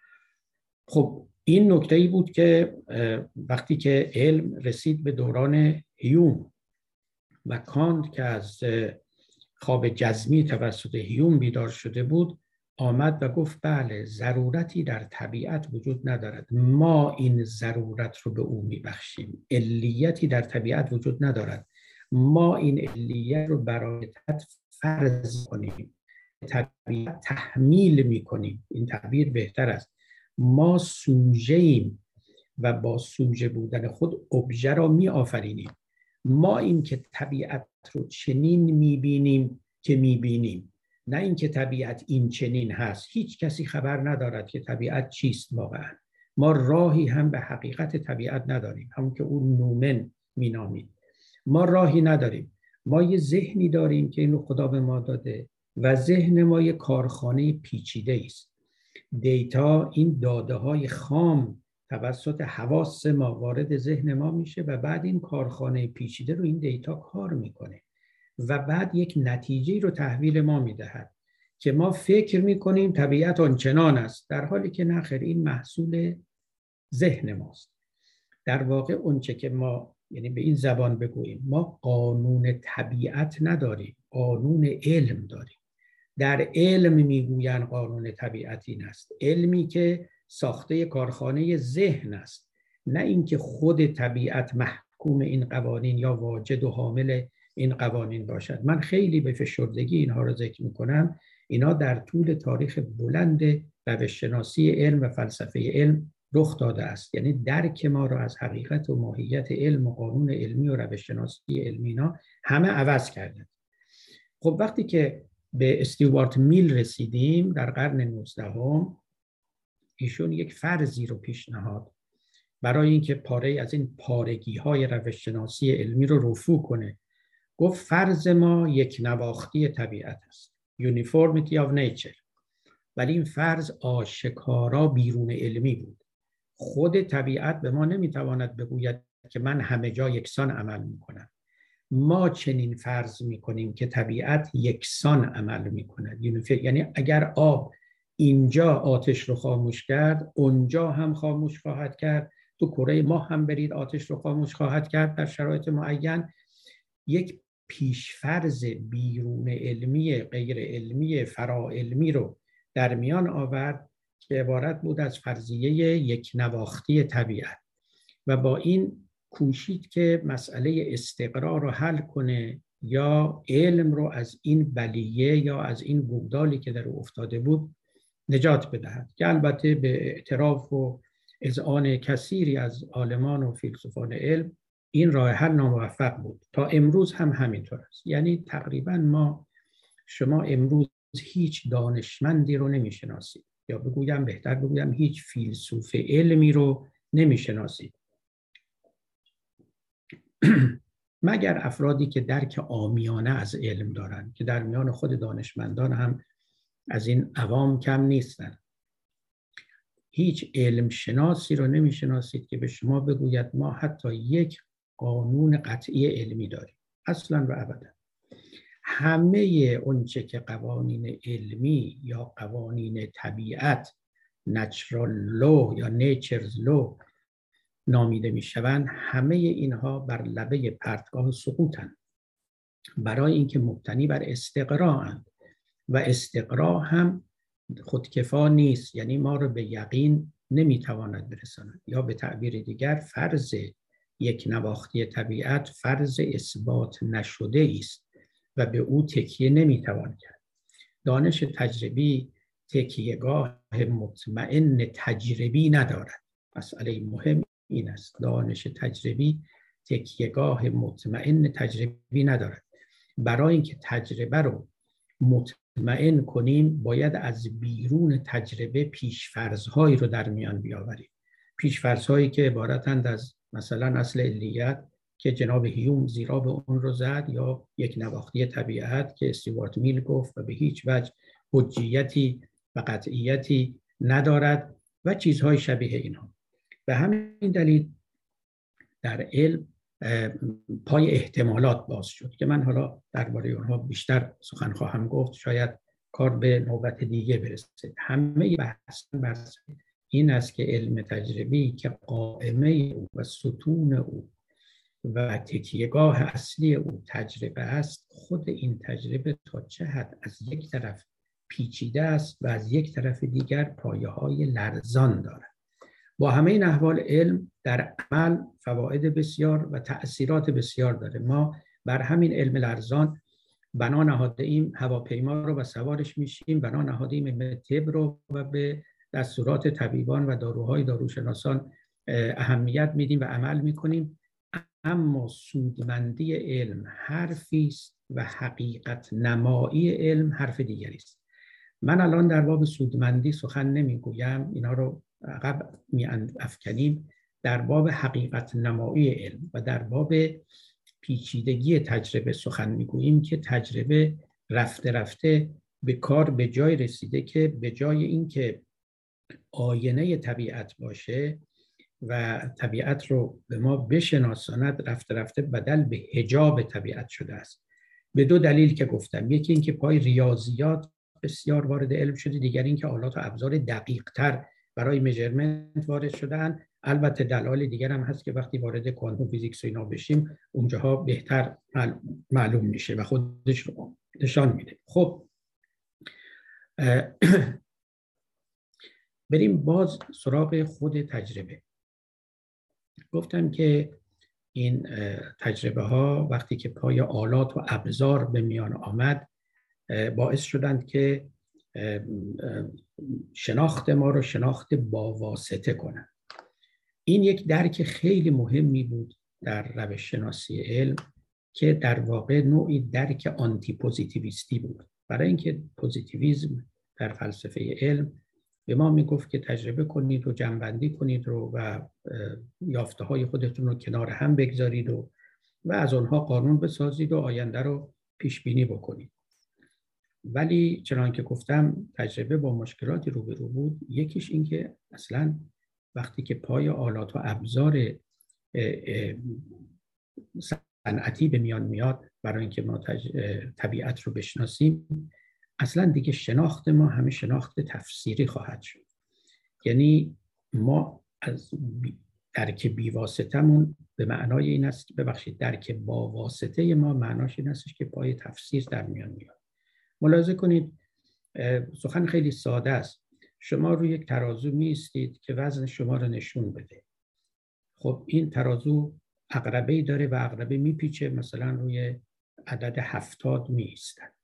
خب این نکته‌ای بود که وقتی که علم رسید به دوران هیوم و کانت که از خواب جزمی توسط هیوم بیدار شده بود، آمد و گفت بله، ضرورتی در طبیعت وجود ندارد، ما این ضرورت رو به او میبخشیم. علیتی در طبیعت وجود ندارد، ما این علیت رو برای طبیعت فرض کنیم، طبیعت تحمیل میکنیم. این تعبیر بهتر است. ما سوژه ایم و با سوژه بودن خود ابژه را می آفرینیم. ما این که طبیعت رو چنین میبینیم که میبینیم، نه اینکه طبیعت این چنین هست. هیچ کسی خبر ندارد که طبیعت چیست واقعا. ما راهی هم به حقیقت طبیعت نداریم، همون که اون نومن مینامید. ما راهی نداریم. ما یه ذهنی داریم که اینو خدا به ما داده و ذهن ما یه کارخانه پیچیده است. دیتا، این داده های خام توسط حواس ما وارد ذهن ما میشه و بعد این کارخانه پیچیده رو این دیتا کار میکنه و بعد یک نتیجه رو تحویل ما میدهد که ما فکر میکنیم طبیعت آنچنان است، در حالی که نخیر، این محصول ذهن ماست. در واقع اونچه که ما، یعنی به این زبان بگوییم، ما قانون طبیعت نداریم، قانون علم داریم. در علم میگویند قانون طبیعت این است، علمی که ساخته کارخانه ذهن است، نه اینکه خود طبیعت محکوم این قوانین یا واجد و حامل این قوانین باشد. من خیلی به فشردگی اینها رو ذکر میکنم. اینا در طول تاریخ بلند روش‌شناسی علم و فلسفه علم رخ داده است. یعنی درک ما رو از حقیقت و ماهیت علم و قانون علمی و روش‌شناسی علمی اینا همه عوض کرده. خب وقتی که به استیوارت میل رسیدیم در قرن نوزدهم، ایشون یک فرضی رو پیشنهاد برای اینکه پاره از این پارگی‌های روش‌شناسی علمی رو رفو کنه. گفت فرض ما یک نواختی طبیعت است، Uniformity of Nature. ولی این فرض آشکارا بیرون علمی بود. خود طبیعت به ما نمیتواند بگوید که من همه جا یکسان عمل میکنم. ما چنین فرض میکنیم که طبیعت یکسان عمل میکند. یعنی اگر آب اینجا آتش رو خاموش کرد، اونجا هم خاموش خواهد کرد. تو کره ما هم برید آتش رو خاموش خواهد کرد در شرایط معین. یک پیشفرض بیرون علمی، غیر علمی، فرا علمی رو در میان آورد که عبارت بود از فرضیه یک نواختی طبیعت و با این کوشید که مسئله استقرار رو حل کنه یا علم رو از این بلیه یا از این گودالی که در او افتاده بود نجات بدهد، که البته به اعتراف و اذعان کثیری از عالمان و فیلسوفان علم این راه حل ناموفق بود. تا امروز هم همینطور است. یعنی تقریبا ما شما امروز هیچ دانشمندی رو نمیشناسید، یا بگویم بهتر بگویم هیچ فیلسوف علمی رو نمیشناسید مگر افرادی که درک عامیانه از علم دارند، که در میان خود دانشمندان هم از این عوام کم نیستند. هیچ علم شناسی رو نمیشناسید که به شما بگوید ما حتی یک قانون قطعی علمی داریم. اصلا و ابدا. همه اونچه که قوانین علمی یا قوانین طبیعت، نچرال لو یا نیچرز لو نامیده میشوند، همه اینها بر لبه پرتگاه سقوطند، برای اینکه مبتنی بر استقراء‌اند و استقراء هم خودکفا نیست. یعنی ما رو به یقین نمیتواند برساند، یا به تعبیر دیگر فرض یک نواختی طبیعت فرض اثبات نشده است و به او تکیه نمیتوان کرد. دانش تجربی تکیهگاه مطمئن تجربی ندارد. مسئله مهم این است، دانش تجربی تکیهگاه مطمئن تجربی ندارد. برای اینکه تجربه رو مطمئن کنیم باید از بیرون تجربه پیشفرض‌هایی رو در میان بیاوریم. پیشفرض‌هایی که عبارتند از مثلا اصل علیت که جناب هیوم زیرا به اون رو زد، یا یک نواختی طبیعت که استیوارت میل گفت و به هیچ وجه حجیتی و قطعیتی ندارد و چیزهای شبیه اینها. به همین دلیل در علم پای احتمالات باز شد که من حالا درباره اونها بیشتر سخن خواهم گفت، شاید کار به نوبت دیگه برسه. همه بحث بحث این است که علم تجربی که قائمه او و ستون او و تکیهگاه اصلی او تجربه است، خود این تجربه تا چه حد از یک طرف پیچیده است و از یک طرف دیگر پایه‌های لرزان دارد. با همه این احوال علم در عمل فواید بسیار و تأثیرات بسیار داره. ما بر همین علم لرزان بنا نهاده ایم هواپیما رو و سوارش میشیم، بنا نهاده ایم به طب رو و به دستورات طبیبان و داروهای داروشناسان اهمیت میدیم و عمل میکنیم. اما سودمندی علم حرفی است و حقیقت نمایی علم حرف دیگری است. من الان در باب سودمندی سخن نمیگویم، اینا رو عقب می افکنیم. در باب حقیقت نمایی علم و در باب پیچیدگی تجربه سخن میگوییم که تجربه رفته رفته به کار به جای رسیده که به جای اینکه آینه طبیعت باشه و طبیعت رو به ما بشناساند، رفته رفته بدل به حجاب طبیعت شده است. به دو دلیل که گفتم، یکی اینکه پای ریاضیات بسیار وارد علم شده، دیگر اینکه آلات و ابزار دقیق تر برای میجرمنت وارد شدن. البته دلایل دیگر هم هست که وقتی وارد کوانتوم فیزیکس و اینا بشیم اونجاها بهتر معلوم میشه و خودش رو نشان میده. خب بریم باز سراغ خود تجربه. گفتم که این تجربه ها وقتی که پای آلات و ابزار به میان آمد باعث شدند که شناخت ما رو شناخت با واسطه کنند. این یک درک خیلی مهمی بود در روش شناسی علم که در واقع نوعی درک آنتی پوزیتیویستی بود. برای اینکه پوزیتیویسم در فلسفه علم به ما میگفت که تجربه کنید و جمع‌بندی کنید رو و یافته های خودتون رو کنار هم بگذارید و و از آنها قانون بسازید و آینده رو پیش بینی بکنید. ولی چنان که گفتم تجربه با مشکلاتی روبرو بود. یکیش این که اصلا وقتی که پای آلات و ابزار صنعتی به میان میاد برای اینکه ما طبیعت رو بشناسیم، اصلا دیگه شناخت ما همه شناخت تفسیری خواهد شد. یعنی ما از درک بی واسطمون به معنای این است، ببخشید درک با واسطه ما معناش این است که پای تفسیر در میان میاد. ملاحظه کنید سخن خیلی ساده است. شما روی یک ترازو می ایستید که وزن شما رو نشون بده. خب این ترازو عقربه‌ای داره و عقربه میپیچه، مثلا روی عدد هفتاد می ایستد.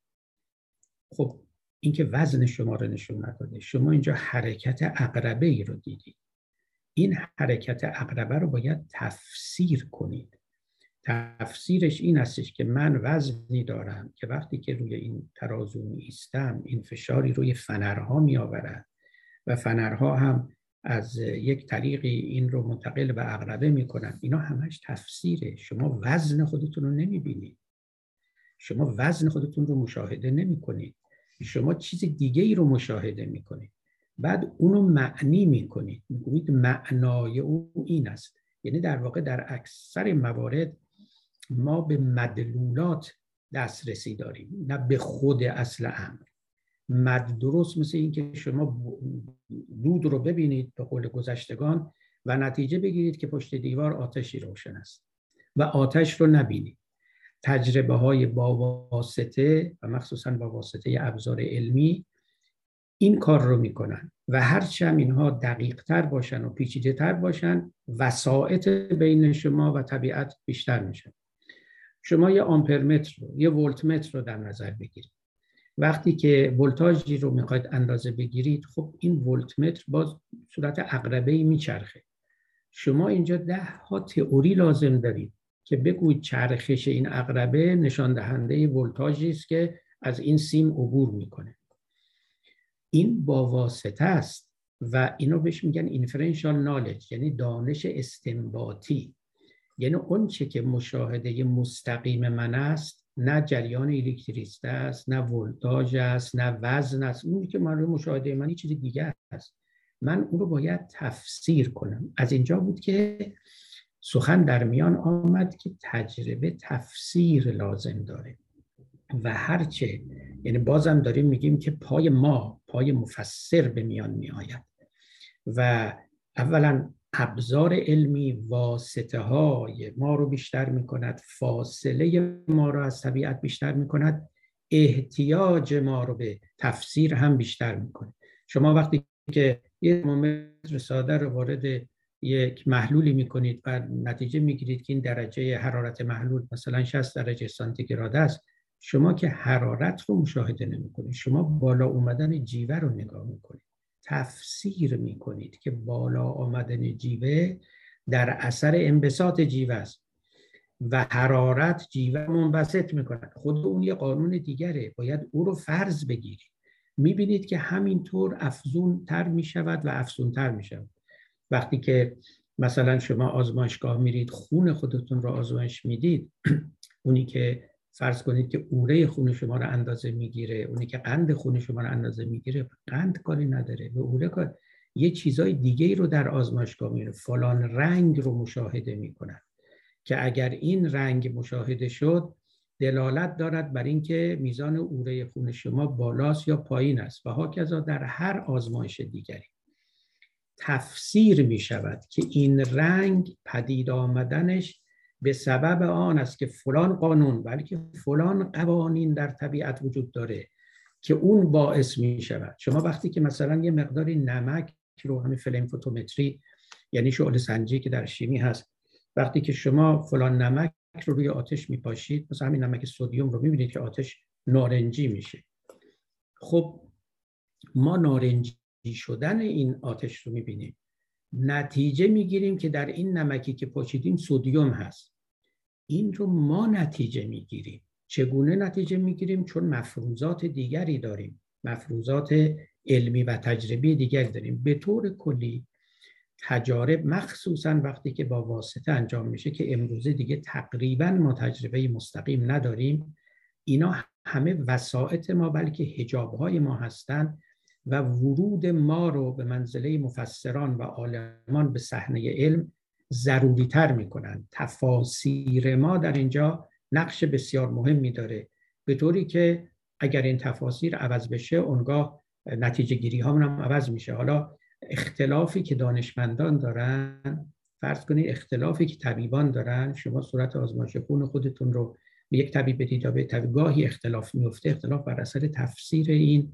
خب این که وزن شما رو نشون نداده، شما اینجا حرکت عقربه‌ای رو دیدید. این حرکت عقربه رو باید تفسیر کنید. تفسیرش این استش که من وزنی دارم که وقتی که روی این ترازو می ایستم این فشاری روی فنرها می آورد و فنرها هم از یک طریقی این رو منتقل به عقربه می کنن. اینا همش تفسیره. شما وزن خودتون رو نمی بینید. شما وزن خودتون رو مشاهده نمی کنید. شما چیز دیگه ای رو مشاهده می کنید. بعد اونو معنی می کنید. می کنید معنای او این است. یعنی در واقع در اکثر موارد ما به مدلولات دسترسی داریم، نه به خود اصل امر. مد درست مثل این که شما دود رو ببینید به قول گذشتگان و نتیجه بگیرید که پشت دیوار آتشی روشن است و آتش رو نبینید. تجربه های با واسطه و مخصوصا با واسطه ابزار علمی این کار رو میکنن و هرچی هم اینها دقیق تر باشن و پیچیده تر باشن، وسائط بین شما و طبیعت بیشتر میشن. شما یه آمپرمتر رو، یه ولتمتر رو در نظر بگیرید. وقتی که ولتاژی رو میخواید اندازه بگیرید، خب این ولتمتر باز صورت عقربه‌ای میچرخه. شما اینجا ده ها تئوری لازم دارید که بگویید چرخش این عقربه نشان دهنده ولتاژی است که از این سیم عبور میکنه. این با واسطه است و اینو بهش میگن اینفرنشال نالج، یعنی دانش استنباطی. یعنی اون چه که مشاهده مستقیم من است، نه جریان الکتریسته است، نه ولتاژ است، نه وزن است. اونی که من رو مشاهده من چیز دیگه است. من اون رو باید تفسیر کنم. از اینجا بود که سخن در میان آمد که تجربه تفسیر لازم داره و هرچه، یعنی بازم داریم میگیم که پای ما، پای مفسر به میان می آید و اولا ابزار علمی واسطه های ما رو بیشتر می کند، فاصله ما رو از طبیعت بیشتر می کند، احتیاج ما رو به تفسیر هم بیشتر می کند. شما وقتی که یک ترمومتر ساده رو وارد یک محلولی می کنید و نتیجه می گیرید که این درجه حرارت محلول مثلا شصت درجه سانتیگراد است، شما که حرارت رو مشاهده نمی کنید، شما بالا اومدن جیوه رو نگاه می کنید، تفسیر می کنید که بالا آمدن جیوه در اثر انبساط جیوه است و حرارت جیوه منبسط می کند. خود اون یه قانون دیگره، باید او رو فرض بگیرید. می بینید که همینطور افزون تر می شود و افزون تر می شود. وقتی که مثلا شما آزمایشگاه میرید خون خودتون رو آزمایش میدید، اونی که فرض کنید که اوره خون شما رو اندازه میگیره، اونی که قند خون شما رو اندازه میگیره، قند کاری نداره، به اوره کار، یه چیزای دیگه ای رو در آزمایشگاه میره، فلان رنگ رو مشاهده میکنن که اگر این رنگ مشاهده شد دلالت دارد بر اینکه میزان اوره خون شما بالاست یا پایین است و هاکذا در هر آزمایش دیگری. تفسیر می شود که این رنگ پدید آمدنش به سبب آن است که فلان قانون بلکه فلان قوانین در طبیعت وجود داره که اون باعث می شود. شما وقتی که مثلا یه مقداری نمک رو، همین فلیم فوتومتری یعنی شعله سنجی که در شیمی هست، وقتی که شما فلان نمک رو روی آتش می پاشید، مثلا همین نمک سدیم رو می بینید که آتش نارنجی میشه. خب ما نارنجی شدن این آتش رو میبینیم، نتیجه میگیریم که در این نمکی که پاشیدیم سدیم هست. این رو ما نتیجه میگیریم. چگونه نتیجه میگیریم؟ چون مفروضات دیگری داریم، مفروضات علمی و تجربی دیگری داریم. به طور کلی تجارب، مخصوصا وقتی که با واسطه انجام میشه که امروزه دیگه تقریبا ما تجربه مستقیم نداریم، اینا همه وسائط ما بلکه حجاب‌های ما هستند و ورود ما رو به منزله مفسران و عالمان به صحنه علم ضروری تر میکنن. تفاسیر ما در اینجا نقش بسیار مهمی داره، به طوری که اگر این تفاسیر عوض بشه اونگاه نتیجه گیری ها هم عوض میشه. حالا اختلافی که دانشمندان دارن، فرض کنید اختلافی که طبیبان دارن، شما صورت آزمایش خون خودتون رو به یک طبیب بدید یا به طبیب، گاهی اختلاف میفته. اختلاف بر اثر تفسیر این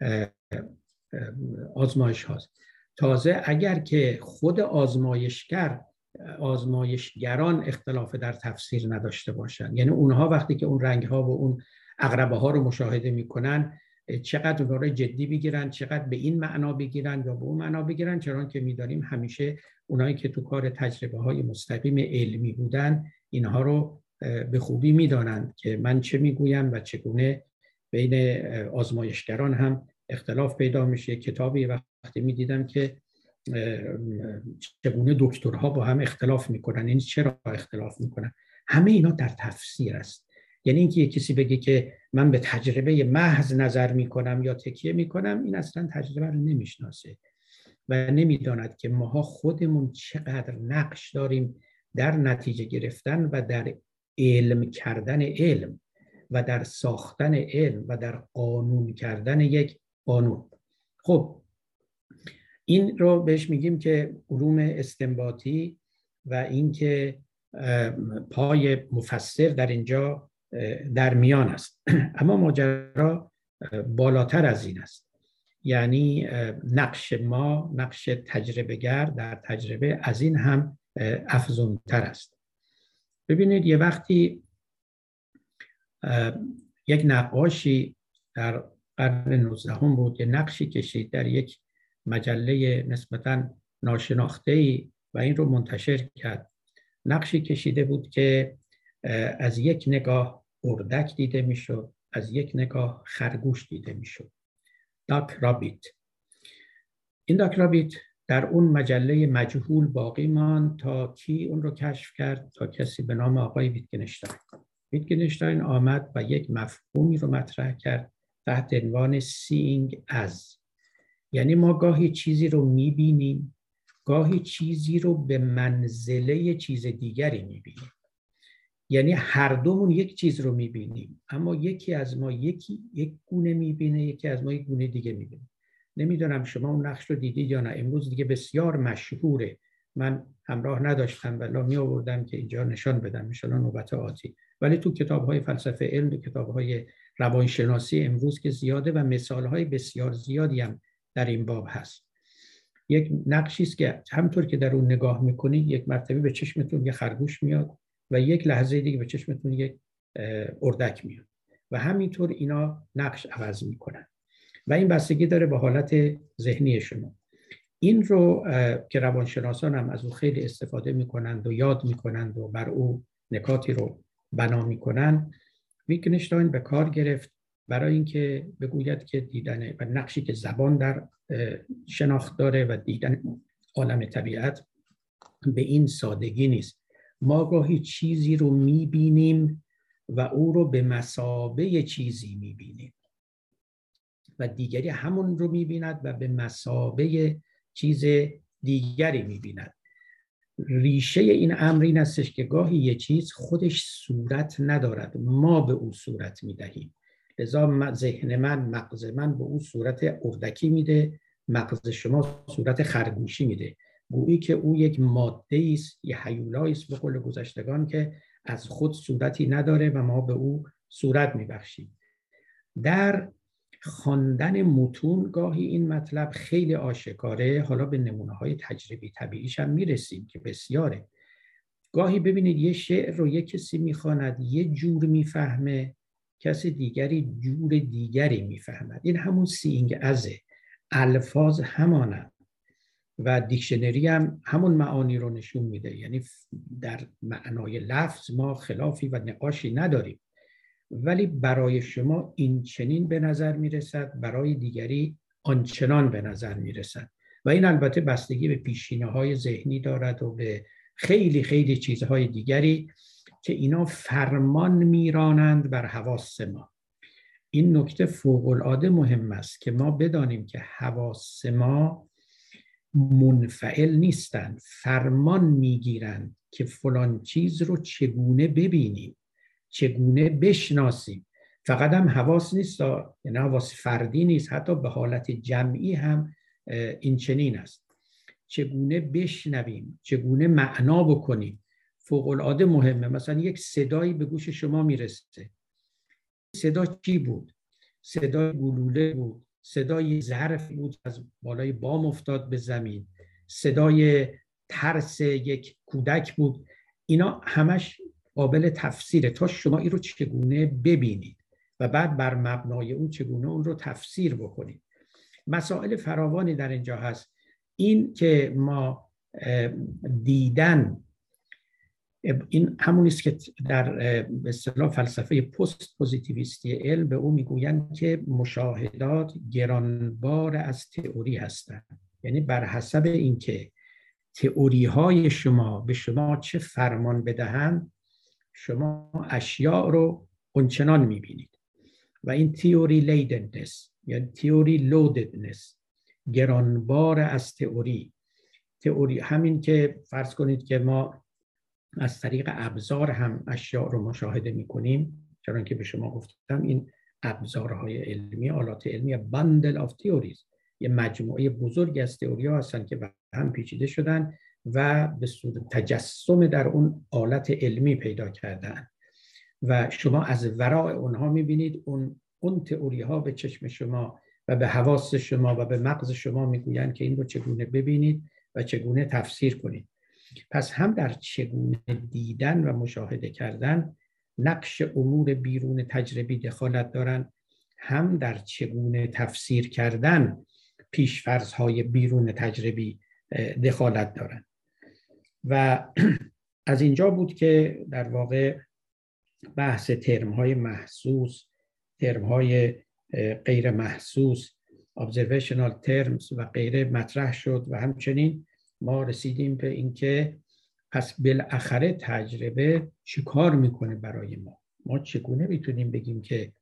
آزمایش هاست. تازه اگر که خود آزمایشگر آزمایشگران اختلاف در تفسیر نداشته باشن، یعنی اونها وقتی که اون رنگ ها و اون عقربه ها رو مشاهده میکنن چقدر اونها رو جدی بگیرن، چقدر به این معنا بگیرن یا به اون معنا بگیرن، چرا که میدانیم همیشه اونایی که تو کار تجربه های مستقیم علمی بودن اینها رو به خوبی میدانند که من چه میگویم و چگونه. بین آزمایشگران هم اختلاف پیدا میشه. کتابی وقتی میدیدم که چگونه دکترها با هم اختلاف میکنن، این چرا اختلاف میکنن، همه اینا در تفسیر است. یعنی اینکه کسی بگه که من به تجربه محض نظر میکنم یا تکیه میکنم، این اصلا تجربه رو نمیشناسه و نمیداند که ماها خودمون چقدر نقش داریم در نتیجه گرفتن و در علم کردن علم و در ساختن علم و در قانون کردن یک قانون. خب این رو بهش میگیم که علوم استنباطی و اینکه پای مفسر در اینجا در میان است. اما ماجرا بالاتر از این است، یعنی نقش ما، نقش تجربه‌گر در تجربه از این هم افزونتر است. ببینید یه وقتی یک نقاشی در قرن نوزدهم بود، یه نقشی کشید در یک مجله نسبتاً ناشناخته‌ای و این رو منتشر کرد. نقشی کشیده بود که از یک نگاه اردک دیده میشد، از یک نگاه خرگوش دیده میشد. داک رابیت. این داک رابیت در اون مجله مجهول باقی ماند تا کی اون رو کشف کرد؟ تا کسی به نام آقای ویتگنشتاین. ویتگنشتاین آمد و یک مفهومی رو مطرح کرد تحت عنوان seeing as. یعنی ما گاهی چیزی رو میبینیم، گاهی چیزی رو به منزله چیز دیگری میبینیم. یعنی هر دومون یک چیز رو میبینیم، اما یکی از ما یکی یک گونه میبینه، یکی از ما یک گونه دیگه میبینه. نمیدونم شما اون نقش رو دیدید یا نه. امروز دیگه بسیار مشهوره. من همراه نداشتم ولی می آوردم که اینجا نشان بدم، ان شاءالله نوبت آتی. ولی تو کتاب‌های فلسفه علم، کتاب‌های روانشناسی امروز که زیاده و مثال‌های بسیار زیادی هم در این باب هست. یک نقشی است که همونطور که در اون نگاه میکنید یک مرتبه به چشمتون یه خرگوش میاد و یک لحظه دیگه به چشمتون یک اردک میاد و همینطور اینا نقش عوض میکنن و این بستگی داره به حالت ذهنی شما. این رو که روانشناسان هم از او خیلی استفاده میکنند و یاد میکنند و بر او نکاتی رو بنا میکنن، ویتگنشتاین به کار گرفت برای اینکه بگوید که دیدن و نقشی که زبان در شناخت داره و دیدن عالم طبیعت به این سادگی نیست. ما گاهی چیزی رو میبینیم و او رو به مثابه چیزی میبینیم و دیگری همون رو میبیند و به مثابه چیز دیگری میبیند. ریشه این امر این استش که گاهی یه چیز خودش صورت ندارد، ما به او صورت میدهیم. لذا ذهن من، مغز من به او صورت اردکی میده، مغز شما صورت خرگوشی میده. گویی که او یک ماده است، یه هیولایی است به قول گذشتگان که از خود صورتی نداره و ما به او صورت میبخشیم. در خواندن متون گاهی این مطلب خیلی آشکاره. حالا به نمونه‌های تجربی طبیعیش هم میرسیم که بسیاره. گاهی ببینید یه شعر رو یک کسی میخواند یه جور میفهمه، کسی دیگری جور دیگری میفهمد. این همون سینگ ازه. الفاظ همانند و دیکشنری هم همون معانی رو نشون میده. یعنی در معنای لفظ ما خلافی و نقاشی نداریم، ولی برای شما این چنین به نظر میرسد، برای دیگری آنچنان به نظر میرسد و این البته بستگی به پیشینه‌های ذهنی دارد و به خیلی خیلی چیزهای دیگری که اینا فرمان میرانند بر حواس ما. این نکته فوق‌العاده مهم است که ما بدانیم که حواس ما منفعل نیستند، فرمان میگیرند که فلان چیز رو چگونه ببینیم، چگونه بشناسیم. فقط هم حواس نیست، یعنی حواس فردی نیست، حتی به حالت جمعی هم این چنین است. چگونه بشنویم، چگونه معنا بکنیم، فوق‌العاده مهمه. مثلا یک صدایی به گوش شما میرسه، صدا چی بود؟ صدای گلوله بود، صدای ظرف بود از بالای بام افتاد به زمین، صدای ترس یک کودک بود. اینا همش قابل تفسیره تا شما این رو چگونه ببینید و بعد بر مبنای اون چگونه اون رو تفسیر بکنید. مسائل فراوانی در اینجا هست. این که ما دیدن، این همون است که در به اصطلاح فلسفه پست پوزیتیویستی علم به او میگویند که مشاهدات گرانبار از تئوری هستند. یعنی بر حسب اینکه تئوری های شما به شما چه فرمان بدهند، شما اشیاء رو اونچنان میبینید. و این تئوری لیدنس یا تئوری لوددنس، گرانبار از تئوری. تئوری همین که فرض کنید که ما از طریق ابزار هم اشیاء رو مشاهده میکنیم، چون که به شما گفتم این ابزارهای علمی، آلات علمی، bundle of theories، یه مجموعه بزرگی از تئوری ها هستن که به هم پیچیده شدن و به صورت تجسم در اون آلت علمی پیدا کردن و شما از وراء اونها میبینید اون اون تئوری ها به چشم شما و به حواس شما و به مغز شما میگویند که این رو چگونه ببینید و چگونه تفسیر کنید. پس هم در چگونه دیدن و مشاهده کردن نقش امور بیرون تجربی دخالت دارند، هم در چگونه تفسیر کردن پیش‌فرض‌های بیرون تجربی دخالت دارند. و از اینجا بود که در واقع بحث ترم‌های محسوس، ترم‌های غیر محسوس، observational terms و غیره مطرح شد و همچنین ما رسیدیم به اینکه پس بالاخره تجربه چی کار میکنه برای ما؟ ما چگونه میتونیم بگیم که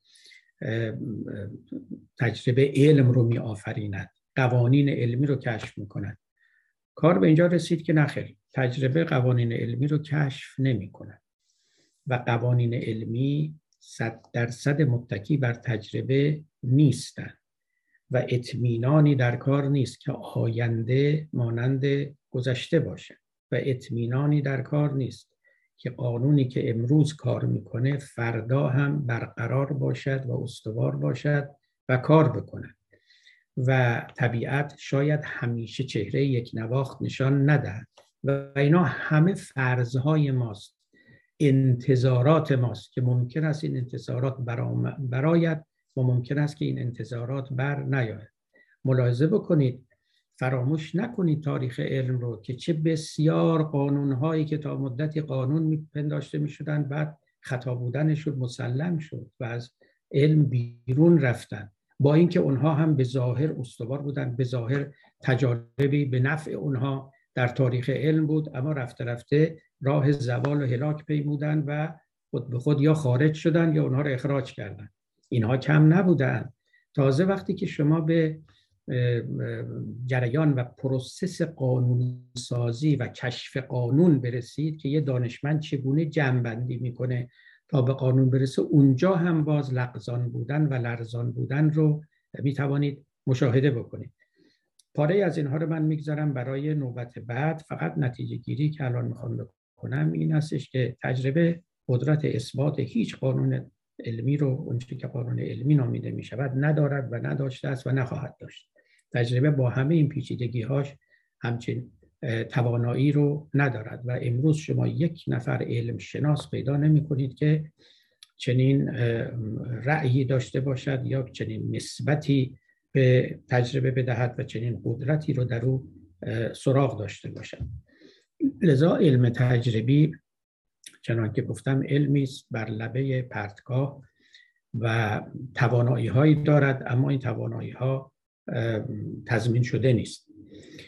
تجربه علم رو میآفریند، قوانین علمی رو کشف میکند؟ کار به اینجا رسید که نخیر، تجربه قوانین علمی رو کشف نمیکند و قوانین علمی صد درصد متکی بر تجربه نیستند و اطمینانی در کار نیست که آینده مانند گذشته باشه و اطمینانی در کار نیست که قانونی که امروز کار میکنه فردا هم برقرار باشد و استوار باشد و کار بکنه. و طبیعت شاید همیشه چهره یک نواخت نشان ندهد و اینا همه فرضهای ماست، انتظارات ماست که ممکن است این انتظارات براید و ممکن است که این انتظارات بر نیاید. ملاحظه بکنید، فراموش نکنید تاریخ علم رو که چه بسیار قانونهایی که تا مدتی قانون میپنداشته میشدن بعد خطا بودنشون مسلم شد و از علم بیرون رفتن، با اینکه اونها هم به ظاهر استوار بودن، به ظاهر تجاربی به نفع اونها در تاریخ علم بود، اما رفته رفته راه زوال و هلاک پیمودن و خود به خود یا خارج شدن یا اونها رو اخراج کردن. اینها کم نبودن. تازه وقتی که شما به جریان و پروسس قانونسازی و کشف قانون برسید که یه دانشمند چگونه جمع‌بندی میکنه تا به قانون برسه، اونجا هم باز لغزان بودن و لرزان بودن رو میتوانید مشاهده بکنید. پاره از اینها رو من میگذارم برای نوبت بعد. فقط نتیجه گیری که الان میخوام بکنم این هستش که تجربه قدرت اثبات هیچ قانون علمی رو اونچه که قانون علمی نامیده می شود ندارد و نداشته است و نخواهد داشت. تجربه با همه این پیچیدگی‌هاش همچین توانایی رو ندارد و امروز شما یک نفر علم شناس پیدا نمی کنید که چنین رأیی داشته باشد یا چنین نسبتی به تجربه بدهد و چنین قدرتی رو در او سراغ داشته باشد. لذا علم تجربی چنان که گفتم علمی است بر لبه پرتگاه و توانایی هایی دارد، اما این توانایی ها تضمین شده نیست.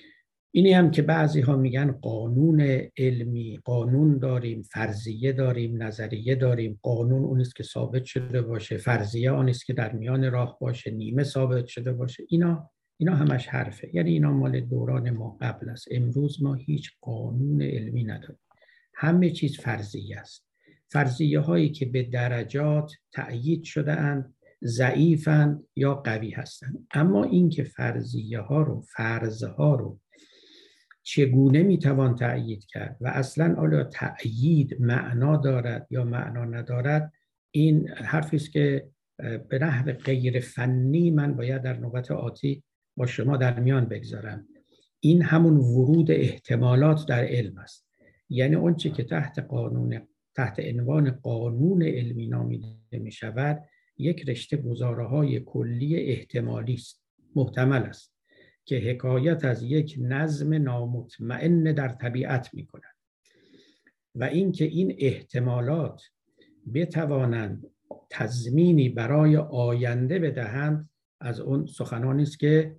اینی هم که بعضی ها میگن قانون علمی، قانون داریم، فرضیه داریم، نظریه داریم. قانون اون است که ثابت شده باشه، فرضیه اون است که در میان راه باشه، نیمه ثابت شده باشه. اینا اینا همش حرفه، یعنی اینا مال دوران ما قبل است. امروز ما هیچ قانون علمی نداریم، همه چیز فرضیه است. فرضیه هایی که به درجات تأیید شده اند، ضعیفند یا قوی هستند. اما این که فرضیه ها رو، فرضها رو چگونه میتوان تأیید کرد و اصلا آیا تأیید معنا دارد یا معنا ندارد، این حرفی است که به نحو غیر فنی من باید در نوبت آتی با شما در میان بگذارم. این همون ورود احتمالات در علم است. یعنی اون چی که تحت قانون، تحت عنوان قانون علمی نامیده می شود، یک رشته گزاره‌های کلی احتمالی است، محتمل است، که حکایت از یک نظم نامطمئن در طبیعت می کند. و اینکه این احتمالات بتوانند تضمینی برای آینده بدهند، از اون سخنانی است که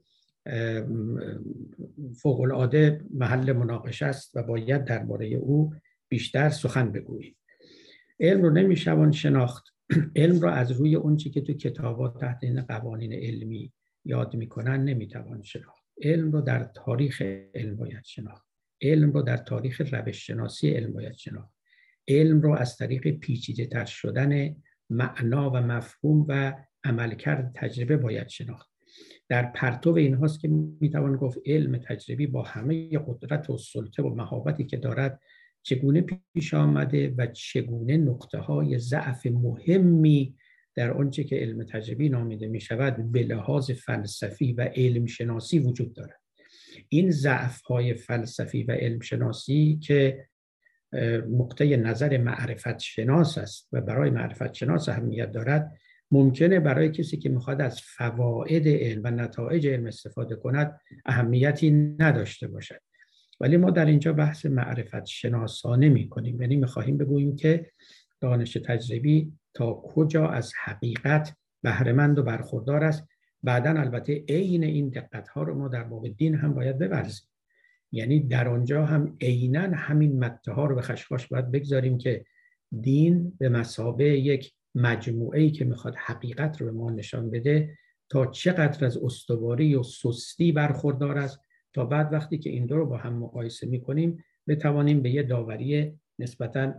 فوق‌العاده محل مناقشه است و باید درباره او بیشتر سخن بگوییم. علم رو نمی‌شوان شناخت. علم رو از روی اون چی که تو کتابات تحت این قوانین علمی یاد میکنن نمیتوان شناخت. علم رو در تاریخ علم باید شناخت. علم رو در تاریخ روش شناسی علم باید شناخت. علم رو از طریق پیچیده تر شدن معنا و مفهوم و عملکرد تجربه باید شناخت. در پرتو اینهاست که میتوان گفت علم تجربی با همه قدرت و سلطه و مهابتی که دارد چگونه پیش آمده و چگونه نقطه‌های ضعف مهمی در آنچه که علم تجربی نامیده می شود به لحاظ فلسفی و علم شناسی وجود دارد. این ضعف‌های فلسفی و علم شناسی که نقطه نظر معرفت شناس است و برای معرفت شناس اهمیت دارد، ممکنه برای کسی که میخواد از فواید علم و نتایج علم استفاده کند اهمیتی نداشته باشد. ولی ما در اینجا بحث معرفت شناسانه می کنیم، یعنی میخواهیم بگوییم که دانش تجربی تا کجا از حقیقت بهره‌مند و برخوردار است. بعداً البته عین این دقت‌ها رو ما در باب دین هم باید بورزیم، یعنی در آنجا هم عیناً همین مده‌ها رو به خشخاش باید بگذاریم که دین به مثابه یک مجموعه‌ای که میخواد حقیقت رو به ما نشان بده تا چقدر از استواری و سستی برخوردار است، تا بعد وقتی که این دو رو با هم مقایسه می‌کنیم بتوانیم به یه داوری نسبتاً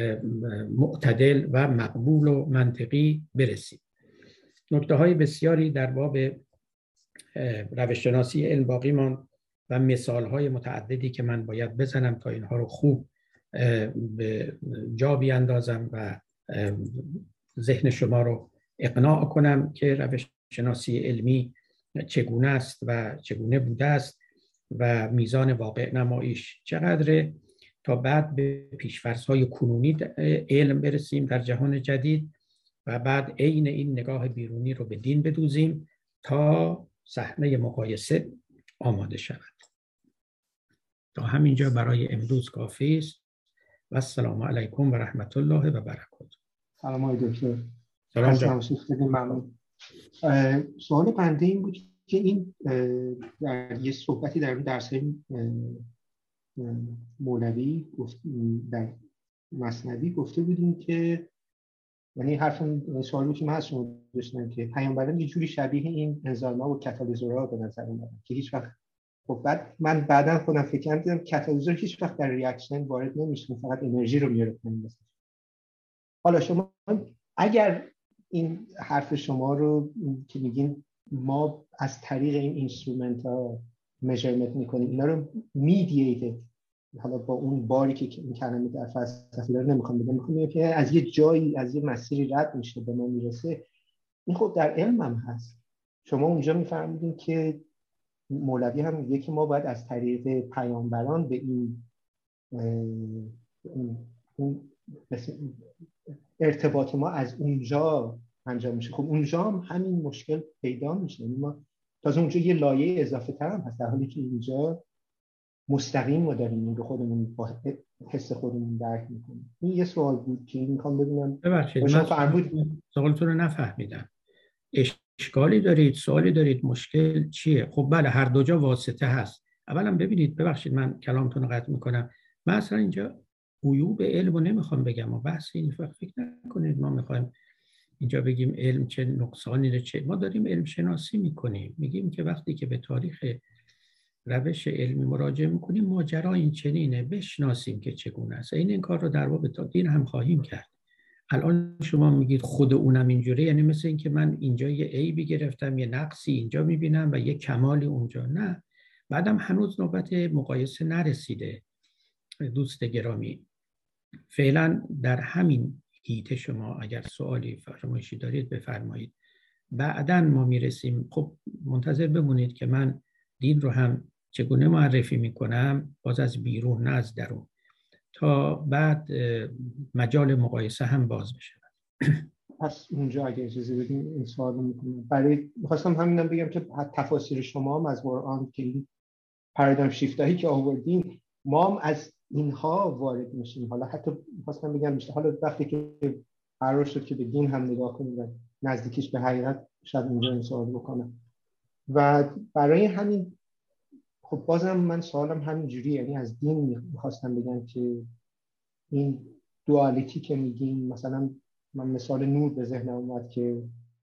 معتدل و مقبول و منطقی برسیم. نکته‌های بسیاری در باب روش شناسی علم باقی ماند و مثال‌های متعددی که من باید بزنم تا اینها رو خوب به جا بیاندازم و ذهن شما رو اقناع کنم که روش شناسی علمی چگونه است و چگونه بوده است و میزان واقع نماییش چقدره، تا بعد به پیش‌فرض‌های کنونی علم برسیم در جهان جدید و بعد عین این نگاه بیرونی رو به دین بدوزیم تا صحنه مقایسه آماده شود. تا همینجا برای امروز کافی است و السلام علیکم و رحمت الله و برکاته. سلام آقای دکتر. سلام جان. ممنون. سوال بنده این بود که این در یه صحبتی در درس‌های مولوی در مثنوی گفته بودیم که، یعنی حرف سوالی که من از شما داشتم که پیامبران یه جوری شبیه این انزایم‌ها و کاتالیزورها به نظر اومدن که هیچ وقت، خب بعد من بعداً خودم فکر کردم کاتالیزور هیچ وقت در ریاکشن وارد نمیشه، فقط انرژی رو میاره پایین. حالا شما اگر این حرف شما رو که میگین ما از طریق این اینسترومنت ها میجرمنت میکنیم، اینا رو میدییتد، حالا با اون باری که این کلمه در فلسفه داره نمیخوام بگم، میخوام بگم که از یه جایی، از یه مسیری رد میشه به ما میرسه. این خب در علم هم هست. شما اونجا میفرمودین که مولوی هم میگه که ما باید از طریق پیامبران به این اون ارتباط ما از اونجا انجام میشه. خب اونجا هم همین مشکل پیدا میشه، یعنی ما تازه اونجا یه لایه اضافه تر هم هست، در حالی که اینجا مستقیم ما داریم این رو خودمون با حس خودمون درک میکنیم. این یه سوال بود که میخوام ببینم. ببخشید من سوالتون رو نفهمیدم. اشکالی دارید؟ سوالی دارید؟ مشکل چیه؟ خب بله، هر دو جا واسطه هست. اولا ببینید، ببخشید من کلامتون رو قطع میکنم، من اصلا اینجا عیوب علم رو نمیخوام بگم و بحث این فکر نکنید ما میخوایم اینجا بگیم علم چه نقصانی داره. چه ما داریم علم شناسی میکنیم، میگیم که وقتی که به تاریخ روش علمی مراجعه میکنیم ماجرا این چنینه، بشناسیم که چگونه است. این این کار رو در واقع تا دین هم خواهیم کرد. الان شما میگید خود اونم اینجوره، یعنی مثل این که من اینجا یه عیبی گرفتم، یه نقصی اینجا میبینم و یه کمالی اونجا. نه، بعدم هنوز نوبت مقایسه نرسیده. دوست گرامی، فعلا در همین حیطه شما اگر سوالی فرمایشی دارید بفرمایید، بعداً ما میرسیم. خب منتظر بمونید که من دین رو هم چگونه معرفی میکنم، باز از بیرون نه از درون، تا بعد مجال مقایسه هم باز بشه. پس اونجا اگه اجازه بدین این سوال رو میکنم. برای میخواستم همینم بگم که تفاسیر شما هم از قرآن که این پارادایم شیفت هایی که آوردین، ما هم از اینها وارد میشیم. حالا حتی میخواستم بگم میشه حالا وقتی که قرار شد که به دین هم نگاه کنیم و نزدیکیش به حقیقت، شاید اینجا این سوال بکنم. و برای همین خب بازم من سوالم همین جوری، یعنی از دین میخواستم بگم که این دوالیتی که میگیم، مثلا من مثال نور به ذهنم اومد که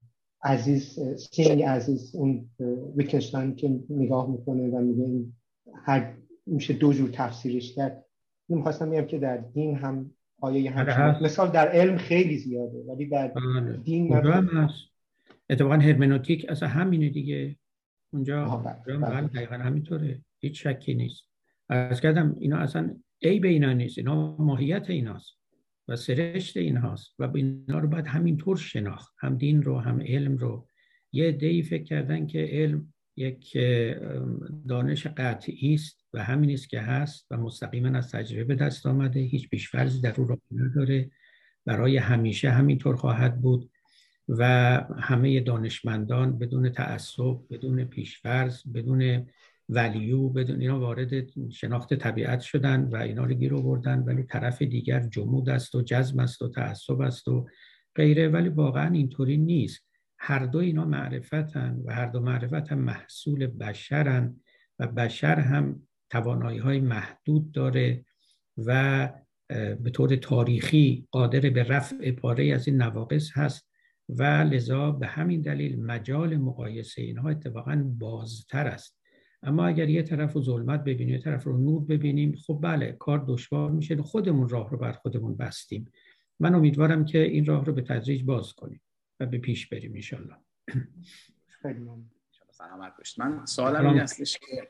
عزیز سینگ عزیز اون ویتکنشتاین که نگاه میکنه و میگه هر میشه دو جور تفسیرش کرد. من میخواستم بگم که در دین هم آیه همچنین مثال در علم خیلی زیاده، ولی در آه. دین اونجا هم هست. اتفاقا هرمنوتیک اصلا همینه دیگه. اونجا هم دقیقا همینطوره، هیچ شکی نیست. از کردم اینا اصلا عیب اینا نیست، اینا ماهیت ایناست و سرشت اینهاست و اینا رو باید همینطور شناخت، هم دین رو هم علم رو. یه عده‌ای فکر کردن که علم یک دانش قطعی است و همین است که هست و مستقیما از تجربه به دست آمده، هیچ پیش‌فرضی در او را نداره، برای همیشه همینطور خواهد بود و همه دانشمندان بدون تعصب، بدون پیش‌فرض، بدون ولیو، بدون اینا وارد شناخت طبیعت شدن و اینا رو گیر آوردن، ولی طرف دیگر جمود است و جزم است و تعصب است و غیره. ولی واقعا اینطوری نیست. هر دو اینا معرفتن و هر دو معرفت هم محصول بشرن و بشر هم توانایی‌های محدود داره و به طور تاریخی قادر به رفع پاره از این نواقص هست و لذا به همین دلیل مجال مقایسه اینها اتفاقاً بازتر است. اما اگر یه طرف رو ظلمت ببینیم یه طرف رو نور ببینیم، خب بله کار دشوار میشه، خودمون راه رو بر خودمون بستیم. من امیدوارم که این راه رو به تدریج باز کنیم و به پیش بریم ان شاء الله. خیلی ممنون. سلامت باشید. من سوالم این هستش که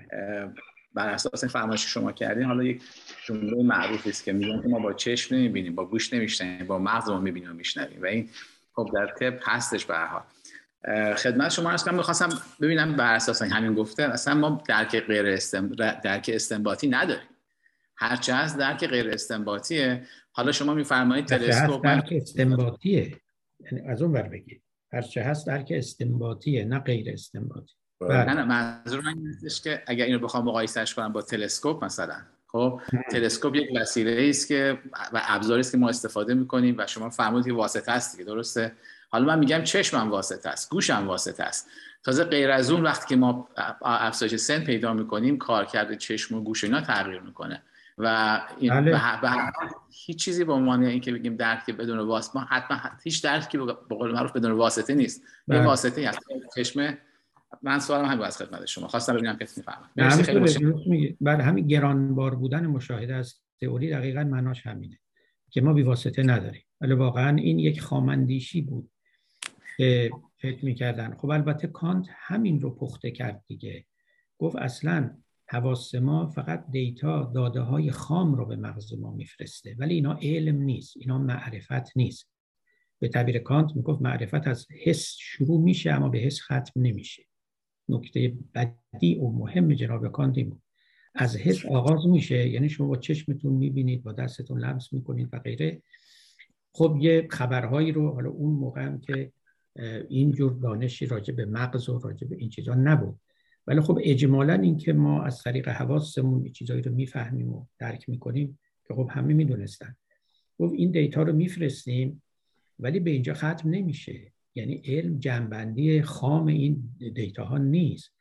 بر اساس فرمایش شما کردین، حالا یک جمله معروفی است که میگن که ما با چشم نمیبینیم، با گوش نمیشنویم، با مغز ما میبینیم و میشنویم و این خب در طب هستش. به هر حال خدمت شما عرض کنم، می‌خواستم ببینم بر اساس همین گفته اصلا ما درک غیر استن... درک استنباطی نداریم، هرچه هست درک غیر استنباطیه. حالا شما میفرمایید تلسکوپ درک استنباطیه، یعنی از اون ور بگید هرچه هست درک استنباطیه نه غیر استنباطی. نه نه منظور این نیستش که اگر اینو بخوام مقایسهش کنم با تلسکوپ مثلا، خب تلسکوپ یک وسیله است که و ابزاری است که ما استفاده می‌کنیم و شما فرمودید که واسطه است دیگه، درسته؟ حالا من میگم چشمم واسطه است، گوشم واسطه است. تازه غیر از اون وقتی که ما افزایش سن پیدا می‌کنیم کارکرد چشم و گوش اینا تغییر می‌کنه و این بله. به هر هیچ چیزی به عنوان اینکه بگیم درک بدون واسطه، ما حتما هیچ درکی به قول معروف بدون واسطه نیست. یه واسطه هست چشم. من سوالم همین از خدمت شما خواستم ببینم که میفهمم. مرسی خیلی متشکرم. بعد همین گرانبار بودن مشاهده از تئوری دقیقاً معناش همینه که ما بی واسطه نداریم. ولی واقعاً این یک خامندیشی بود که فکر می‌کردن. خب البته کانت همین رو پخته کرد دیگه. گفت اصلاً حواس ما فقط دیتا، داده‌های خام رو به مغز ما میفرسته، ولی اینا علم نیست، اینا معرفت نیست. به تعبیر کانت میگفت معرفت از حس شروع میشه اما به حس ختم نمیشه. نکته بدی و مهم جناب کانت بود. از حس آغاز میشه، یعنی شما با چشمتون میبینید، با دستتون لمس میکنید و غیره. خب یه خبرهایی رو، حالا اون موقع هم که اینجور دانشی راجع به مغز و راجع به این چیزا نبود، ولی خب اجمالاً این که ما از طریق حواسمون این چیزایی رو میفهمیم و درک میکنیم که خب همه میدونستن. خب این دیتا رو میفرستیم ولی به اینجا ختم نمیشه. یعنی علم جنبندی خام این دیتا ها نیست.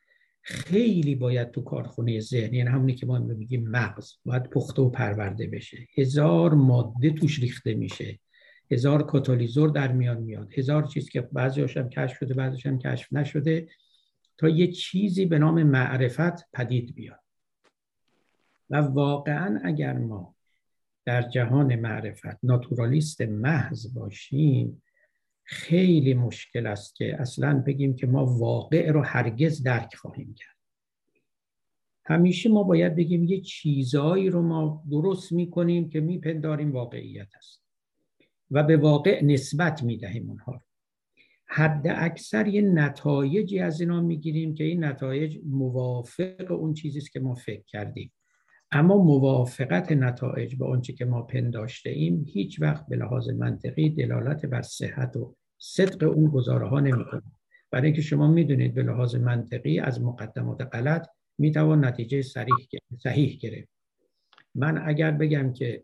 خیلی باید تو کارخونه ذهن، یعنی همونی که ما میگیم مغز، باید پخته و پرورده بشه. هزار ماده توش ریخته میشه، هزار کاتالیزور در میان میاد، هزار چیز که بعضی‌هاش هم کشف شده بعضی‌هاش هم کشف نشده، تا یه چیزی به نام معرفت پدید بیاد. و واقعا اگر ما در جهان معرفت ناتورالیست محض باشیم، خیلی مشکل است که اصلا بگیم که ما واقع رو هرگز درک خواهیم کرد. همیشه ما باید بگیم یه چیزایی رو ما درست میکنیم که میپنداریم واقعیت است و به واقع نسبت میدهیم اونها رو. حد اکثر یه نتایجی از اینا میگیریم که این نتایج موافق اون چیزی است که ما فکر کردیم، اما موافقت نتایج با اون چیزی که ما پنداشته ایم هیچ وقت به لحاظ منطقی دلالت بر صحت و صدق اون گزاره ها نمیکنه. برای اینکه شما میدونید به لحاظ منطقی از مقدمات غلط میتوان نتیجه صحیح صحیح گرفت. من اگر بگم که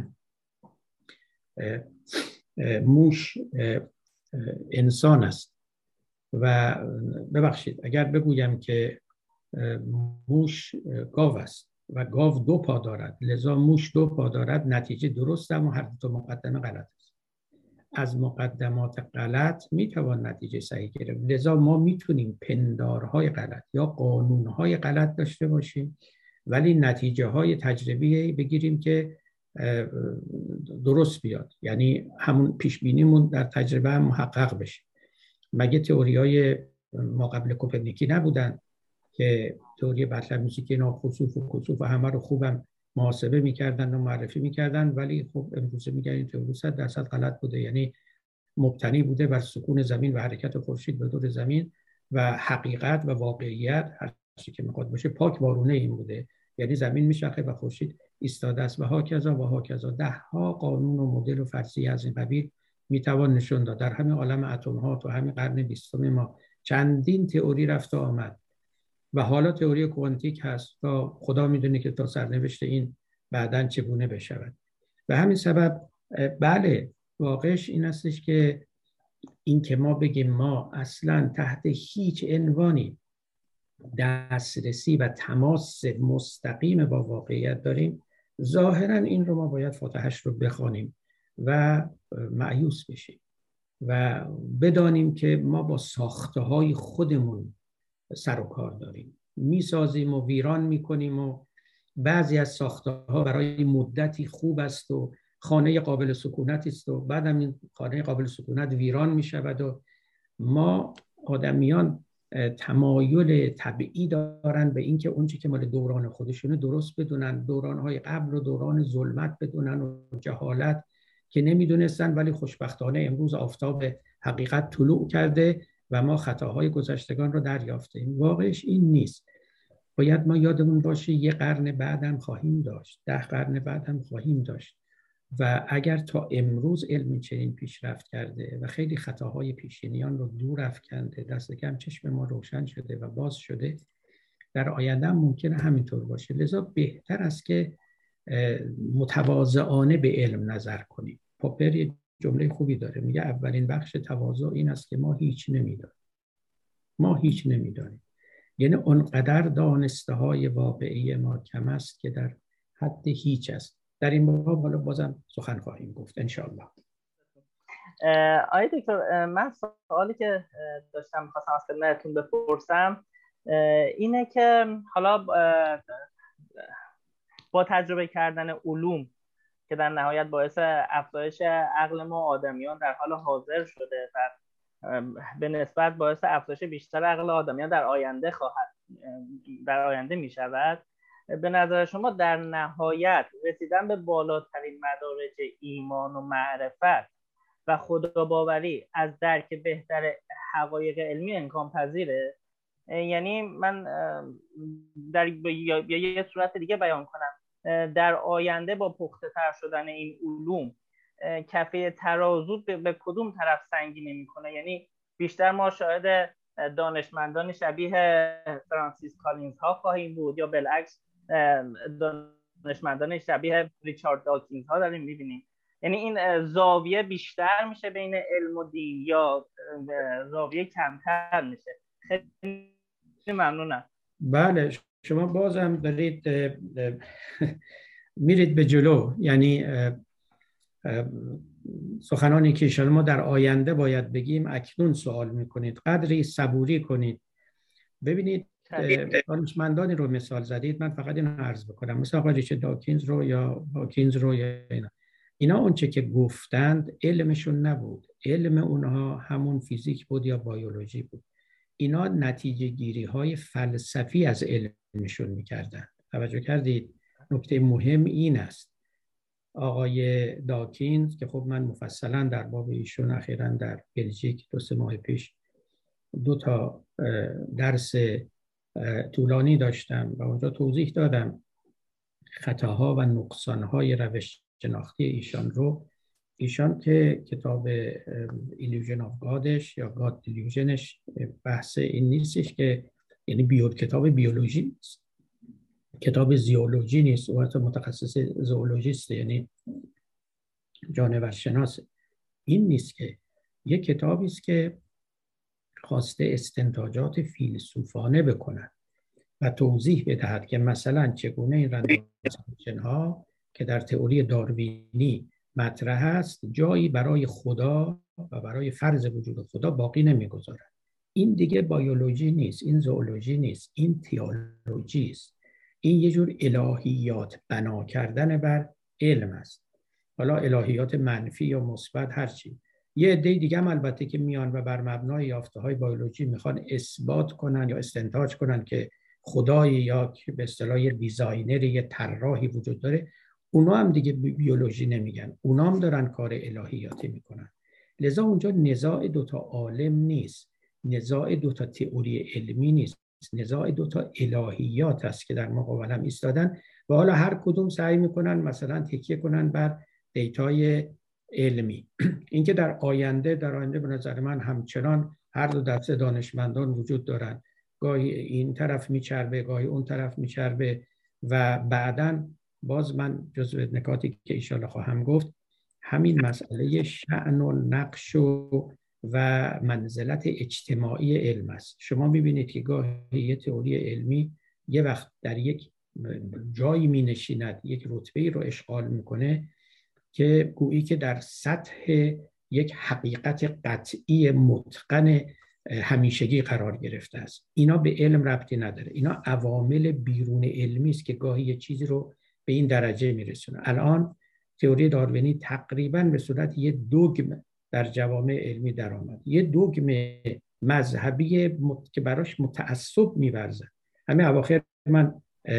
موش انسان است و ببخشید اگر بگویم که موش گاو است و گاو دو پا دارد لذا موش دو پا دارد، نتیجه درست اما هر دو مقدمه غلط است. از مقدمات غلط میتوان نتیجه صحیح گرفت. لذا ما میتونیم پندارهای غلط یا قانونهای غلط داشته باشیم ولی نتیجه های تجربی بگیریم که درست بیاد، یعنی همون پیش بینیمون در تجربه هم محقق بشه. مگه تئوریای ما قبل کوپرنیکی نبودن که تئوری بطلمیسی که اینا خسوف و کسوف و همه رو خوبم محاسبه میکردن و معرفی میکردن، ولی خب امروزه میگن این تئوری صد درصد غلط بوده، یعنی مبتنی بوده بر سکون زمین و حرکت خورشید به دور زمین و حقیقت و واقعیت هر چیزی که میخواد باشه پاک وارونه این بوده، یعنی زمین میچرخه و خورشید ایستاده است و ها و ها کذا. ده ها قانون و مدل و فرضیه از این قبیل میتوان نشون داد. در همین عالم اتم ها تو همین قرن بیستم ما چندین تئوری رفت و آمد و حالا تئوری کوانتیک هست تا خدا میدونه که تا سرنوشت این بعداً چگونه بشود. به همین سبب بله واقعش این استش که این که ما بگیم ما اصلا تحت هیچ عنوانی دسترسی و تماس مستقیم با واقعیت داریم، ظاهرا این رو ما باید فاتحش رو بخوانیم و مایوس بشیم و بدانیم که ما با ساخته های خودمون سر و کار داریم، میسازیم و ویران میکنیم و بعضی از ساخته ها برای مدتی خوب است و خانه قابل سکونت است و بعدم این خانه قابل سکونت ویران میشود و ما آدمیان تمایل طبیعی دارن به اینکه اون چیزی که مال دوران خودشونه درست بدونن، دورانهای قبل و دوران ظلمت بدونن و جهالت که نمیدونستن، ولی خوشبختانه امروز آفتاب حقیقت طلوع کرده و ما خطاهای گذشتگان رو دریافتیم. واقعش این نیست. باید ما یادمون باشه یه قرن بعدم خواهیم داشت، ده قرن بعدم خواهیم داشت و اگر تا امروز علم چنین پیشرفت کرده و خیلی خطاهای پیشینیان رو دور افکنده، دست کم چشم ما روشن شده و باز شده، در آینده هم ممکنه همینطور باشه. لذا بهتر است که متواضعانه به علم نظر کنیم. پاپر یه جمله خوبی داره، میگه اولین بخش تواضع این است که ما هیچ نمیدانیم. ما هیچ نمیدانیم، یعنی اونقدر دانسته های واقعی ما کم است که در حد هیچ است. در این باب حالا بازم سخن خواهیم گفت انشاءالله. آقای دکتر، من سوالی که داشتم می‌خواستم از خدمتتون بپرسم اینه که حالا با تجربه کردن علوم که در نهایت باعث افزایش عقل ما آدمیان در حال حاضر شده و به نسبت باعث افزایش بیشتر عقل آدمیان در آینده خواهد در آینده می شود، به نظر شما در نهایت رسیدن به بالاترین مدارج ایمان و معرفت و خداباوری از درک بهتر حقایق علمی امکان پذیره؟ یعنی من در یا یه صورت دیگه بیان کنم، در آینده با پخته تر شدن این علوم کفه ترازو به کدوم طرف سنگینی میکنه؟ یعنی بیشتر ما شاهد دانشمندان شبیه فرانسیس کالینز ها خواهیم بود یا بالعکس دانشمندان شبیه ریچارد داکینز ها داریم میبینیم؟ یعنی این زاویه بیشتر میشه بین علم و دین یا زاویه کمتر میشه؟ خیلی ممنونم. بله، شما بازم دارید میرید به جلو. یعنی سخنانی که شما در آینده باید بگیم اکنون سوال میکنید. قدری صبوری کنید. ببینید دانشمندانی رو مثال زدید، من فقط این عرض بکنم، مثلا آقای ریچارد داکینز رو یا هاکینز رو یا اینا اینا اونچه که گفتند علمشون نبود. علم اونها همون فیزیک بود یا بیولوژی بود. اینا نتیجه گیری های فلسفی از علمشون میکردن. توجه کردید؟ نکته مهم این است. آقای داکینز که خب من مفصلا در باب ایشون اخیراً در بلژیک دو سه ماه پیش دو تا درس طولانی داشتم و اونجا توضیح دادم خطاها و نقصانهای روش شناختی ایشان رو. ایشان که کتاب ایلیوژن آف گادش یا گاد دیلیوژنش بحث این نیستش که یعنی بیو کتاب بیولوژی نیست، کتاب زیولوژی نیست، او حتی متخصص زئولوژیست، یعنی جانورشناس. این نیست، که یک کتابی است که خواسته استنتاجات فیلسوفانه بکنن و توضیح بدهد که مثلا چگونه این رندومایزیشن ها که در تئوری داروینی مطرح است جایی برای خدا و برای فرض وجود خدا باقی نمیگذارد. این دیگه بیولوژی نیست، این زئولوژی نیست، این تئولوژی است. این یه جور الهیات بنا کردن بر علم است. حالا الهیات منفی یا مثبت هرچی. یه عده دیگه هم البته که میان و بر مبنای یافته‌های بیولوژی میخوان اثبات کنن یا استنتاج کنن که خدایی یا به اصطلاح یه دیزاینر، یه طراحی وجود داره. اونا هم دیگه بیولوژی نمیگن، اونا هم دارن کار الهیاتی میکنن. لذا اونجا نزاع دوتا عالم نیست، نزاع دوتا تئوری علمی نیست، نزاع دوتا الهیات است که در مقابل هم ایستادن و حالا هر کدوم سعی میکنن مثلا تکیه کنن بر دیتای علمی. اینکه در آینده در آینده به نظر من همچنان هر دو دسته دانشمندان وجود دارن، گاهی این طرف میچربه گاهی اون طرف میچربه و بعداً باز من جزو نکاتی که ایشالا خواهم گفت همین مسئله شأن و نقش و و منزلت اجتماعی علم است. شما میبینید که گاهی یه تئوری علمی یه وقت در یک جایی می نشیند، یک رتبه‌ای رو اشغال میکنه که گویی که در سطح یک حقیقت قطعی متقن همیشگی قرار گرفته است. اینا به علم ربطی نداره، اینا عوامل بیرون علمی است که گاهی یه چیزی رو به این درجه میرسونه. الان تئوری داروینی تقریبا به صورت یه دوگم در جوامع علمی در آمد، یه دوگم مذهبی که براش متعصب می‌ورزه. همین اواخر من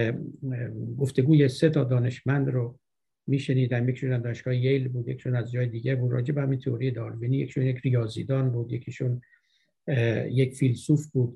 گفتگوی سه تا دانشمند رو میشنیدم، یکیشون از دانشگاه ییل بود، یکیشون از جای دیگه بود، راجع به همین تئوری داروینی. یکیشون یک ریاضیدان بود، یکیشون یک فیلسوف بود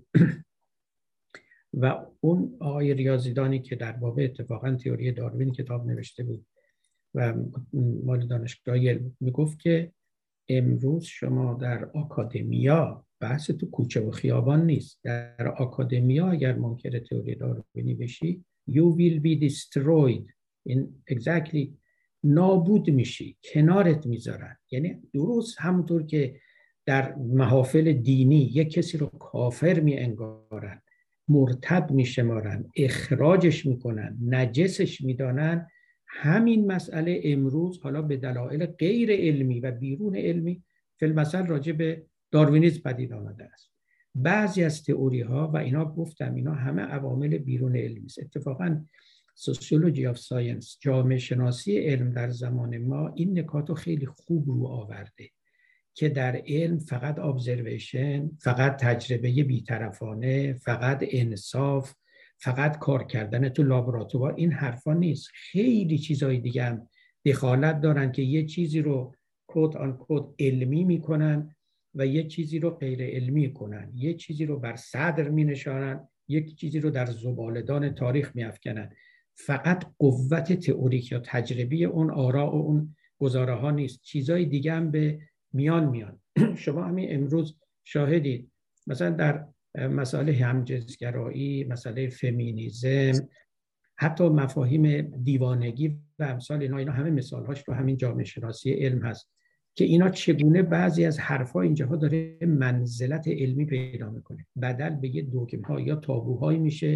و اون آقای ریاضیدانی که در باب اتفاقا تئوری داروین کتاب نوشته بود و مال دانشگاه ییل میگفت که امروز شما در آکادمیا، بحث تو کوچه و خیابان نیست، در آکادمیا اگر منکر تئوری داروینی بشی you will be destroyed in exactly نابود میشی، کنارت میذارن. یعنی درست همونطور که در محافل دینی یک کسی رو کافر می انگارن، مرتد می شمارن، اخراجش میکنن، نجسش میدانن، همین مسئله امروز حالا به دلایل غیر علمی و بیرون علمی فی المثل راجع به داروینیسم پدید آمده است. بعضی از تئوری ها و اینا گفتم اینا همه عوامل بیرون علمی است. اتفاقا سوسیولوژی آف ساینس، جامعه شناسی علم در زمان ما این نکاتو خیلی خوب رو آورده که در علم فقط ابزرویشن، فقط تجربه بی‌طرفانه، فقط انصاف، فقط کار کردن تو لابراتوار این حرفا نیست. خیلی چیزای دیگه هم دخالت دارن که یه چیزی رو کد آن کد علمی میکنن و یه چیزی رو غیر علمی کنن، یه چیزی رو بر صدر می نشانن، یک چیزی رو در زبالدان تاریخ می افکنن. فقط قوت تئوریک یا تجربی اون آراء و اون گزاره ها نیست، چیزای دیگه هم به میان میان. شما همین امروز شاهدید مثلا در مسائل همجنسگرایی، مسئله فمینیسم، حتی مفاهیم دیوانگی و امثال اینا، اینا همه مثالهاش تو همین جامعه شناسی علم هست که اینا چگونه بعضی از حرفا اینجاها داره منزلت علمی پیدا میکنه، بدل به یه دوگم ها یا تابوهایی میشه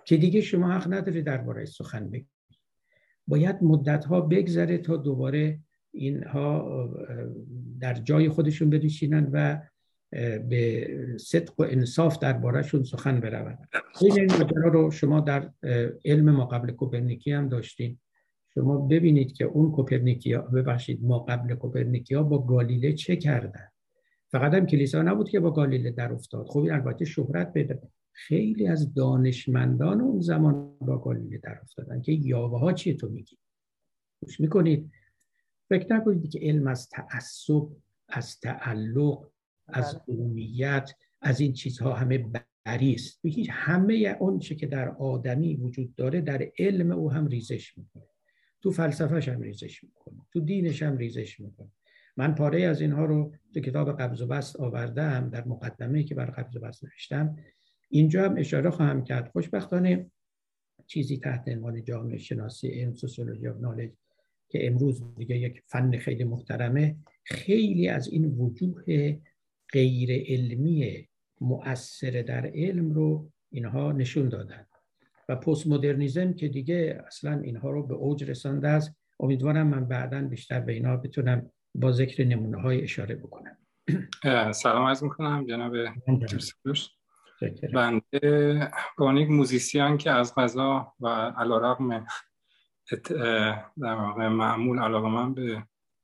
که دیگه شما حق نداری درباره سخن بگید. باید مدت‌ها بگذره تا دوباره اینها در جای خودشون بنشینن و به صدق و انصاف درباره‌شون سخن بروند. این ماجرا رو شما در علم ما قبل کوپرنیکی هم داشتین. شما ببینید که اون کوپرنیکیا، ببخشید ما قبل کوپرنیکیا با گالیله چه کردن. فقط هم کلیسا نبود که با گالیله در افتاد. خب این البته شهرت پیدا کرد. خیلی از دانشمندان اون زمان با گالیله در افتادن که یاوه ها چیه تو میگی؟ گوش میکنید؟ فکر نکنید که علم از تعصب، از تعلق، از قومیت، از این چیزها همه بری است. هیچ همه اون چه که در آدمی وجود داره در علم او هم ریزش میکنه، تو فلسفه‌ش هم ریزش میکنه، تو دینش هم ریزش میکنه. من پاره از اینها رو تو کتاب قبض و بسط آوردم، در مقدمه‌ای که بر قبض و بسط نوشتم. اینجا هم اشاره خواهم کرد. خوشبختانه چیزی تحت عنوان جامعه شناسی علم، سوسیولوژی آف نالج، که امروز دیگه یک فن خیلی محترمه، خیلی از این وجوه غیر علمی مؤثر در علم رو اینها نشون دادن و پست مدرنیسم که دیگه اصلا اینها رو به اوج رسانده است. امیدوارم من بعداً بیشتر به اینا بتونم با ذکر نمونه های اشاره بکنم. سلام عرض میکنم جناب کیرسوش. بنده به عنوان یک موزیسین که از قضا و علیرغم در واقع معمول علاقه من به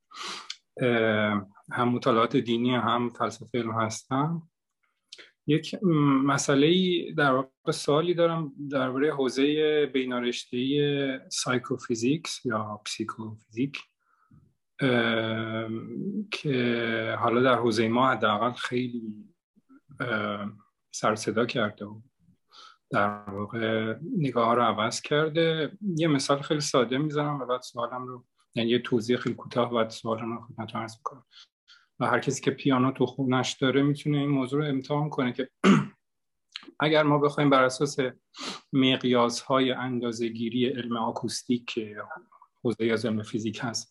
هم مطالعات دینی هم فلسفه علم هستم، یک مسئله‌ای در واقع سوالی دارم درباره حوزه بینارشته‌ای سایکوفیزیکس یا پسیکوفیزیک که حالا در حوزه ما حداقل خیلی سر صدا کرده و در واقع نگاه ها رو عوض کرده. یه مثال خیلی ساده میزنم و بعد سوالم رو، یعنی یه توضیح خیلی کوتاه و بعد سوالم رو خدمتتون عرض میکنم و هر کسی که پیانو تو خونش داره میتونه این موضوع رو امتحان کنه که اگر ما بخوایم بر اساس مقیاس های اندازه‌گیری علم آکوستیک که حوزه از علم فیزیک هست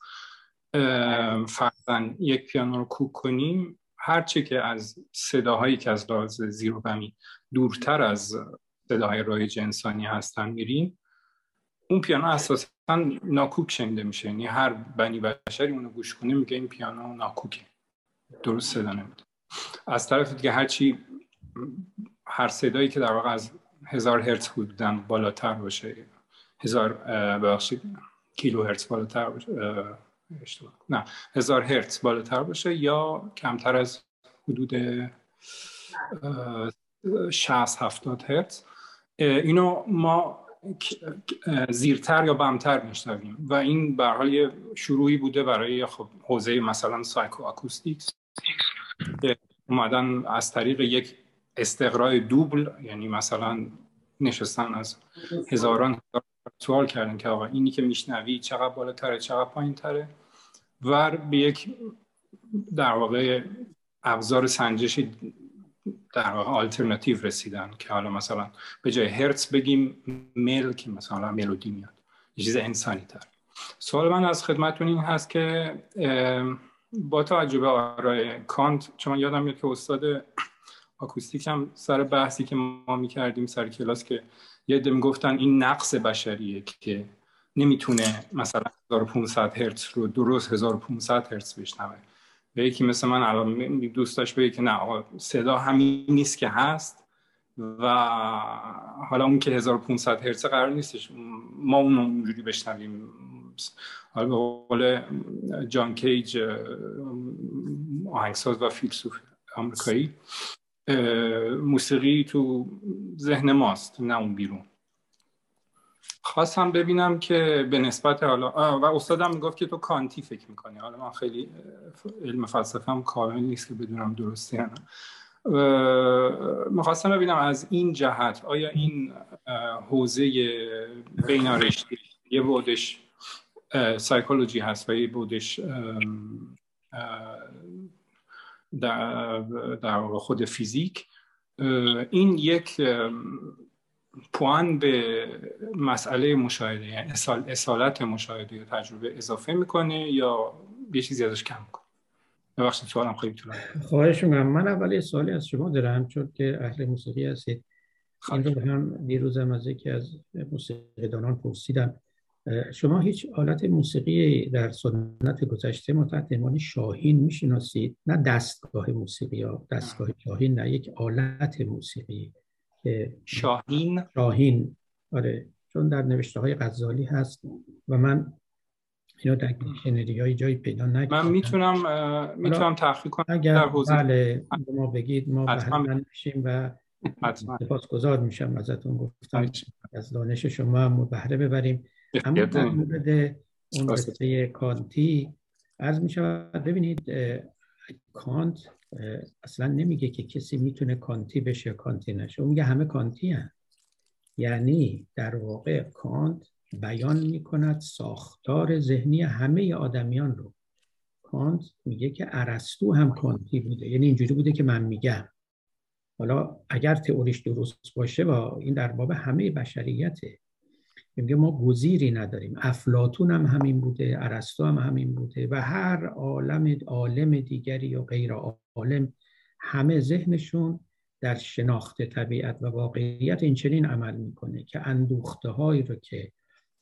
فرضاً یک پیانو رو کوک کنیم، هرچه که از صداهایی که از لحاظ زیر و بمی دورتر از صداهای رایج انسانی هستن میریم، اون پیانو اساساً ناکوک شنیده میشه. یعنی هر بنی بشری اونو گوش کنه میگه این پیانو ناکوکه، درست صدا نمیده. از طرف دیگه هرچی هر صدایی که در واقع از هزار هرتز بودن بالاتر باشه، هزار بخشی کیلو هرتز بالاتر باشه، اشتباه نه هزار هرتز بالاتر باشه یا کمتر از حدود شصت هفتاد هرتز، اینو ما زیرتر یا بمتر میشنویم و این به هر حال یه شروعی بوده برای خب حوزه مثلا سایکو آکوستیکس که اومدن از طریق یک استقراء دوبل، یعنی مثلا نشستن از هزاران هزار سوال کردن که آقا اینی که میشنوی چقدر بالاتره چقدر پایین‌تره و به یک در واقع ابزار سنجشی در واقع آلترناتیو رسیدن که حالا مثلا به جای هرتز بگیم مل که مثلا ملودی میاد، یه چیز انسانی تر. سوال من از خدمتتون این هست که با توجه به آرای کانت، چون یادم میاد که استاد آکوستیک هم سر بحثی که ما میکردیم سر کلاس که یه عده میگفتن این نقص بشریه که نمیتونه مثلا هزار و پانصد هرتز رو درست هزار و پانصد هرتز بشنوه و یکی مثل من الان دوست داشت بگه که نه آقا صدا همین نیست که هست و حالا اون که هزار و پانصد هرتز قرار نیستش ما اون اونجوری بشنویم. حالا به قول جان کیج آهنگساز و فیلسوف آمریکایی، موسیقی تو ذهن ماست نه اون بیرون. خواستم ببینم که به نسبت حالا و استادم میگفت که تو کانتی فکر میکنی، حالا من خیلی علم فلسفه هم کامل نیست که بدونم درسته یا نه. میخواستم ببینم از این جهت آیا این حوزه بینارشتی یه بودش سایکولوژی هست و یه بودش در, در خود فیزیک، این یک پوان به مسئله مشاهده یعنی اصال اصالت مشاهده یا تجربه اضافه میکنه یا یه چیزی ازش کم میکنه؟ ببخشید سوالم خیلی طولانی. خواهش می‌کنم. من اول یه سوالی از شما دارم چون که اهل موسیقی هستید. این رو هم دیروزم از یکی از موسیقیدانان پرسیدم، شما هیچ آلت موسیقی در سنت گذشته ما تحت عنوان شاهین میشناسید؟ نه دستگاه موسیقی ها، دستگاه شاهین نه، یک آلت موسیقی که شاهین شاهین آره، چون در نوشته های غزالی هست و من اینو در دیکشنری های جایی پیدا نکردم. من میتونم میتونم تحقیق کنم اگر در حوزه. بله ما بگید ما بهره بشیم و سپاسگزار میشم ازتون، گفتم از دانش شما هم بهره ببریم. اما در مورد اون قصه کانتی عرض میشود، ببینید کانت اصلا نمیگه که کسی میتونه کانتی بشه کانتی نشه، اون میگه همه کانتی هست. یعنی در واقع کانت بیان میکند ساختار ذهنی همه آدمیان رو. کانت میگه که ارسطو هم کانتی بوده، یعنی اینجوری بوده که من میگم. حالا اگر تئوریش درست باشه با این در باب همه بشریته، میگه ما گزیری نداریم. افلاطون هم همین بوده، ارسطو هم همین بوده و هر عالم عالم دیگری یا غیر عالم، همه ذهنشون در شناخت طبیعت و واقعیت این چنین عمل میکنه که اندوخته هایی رو که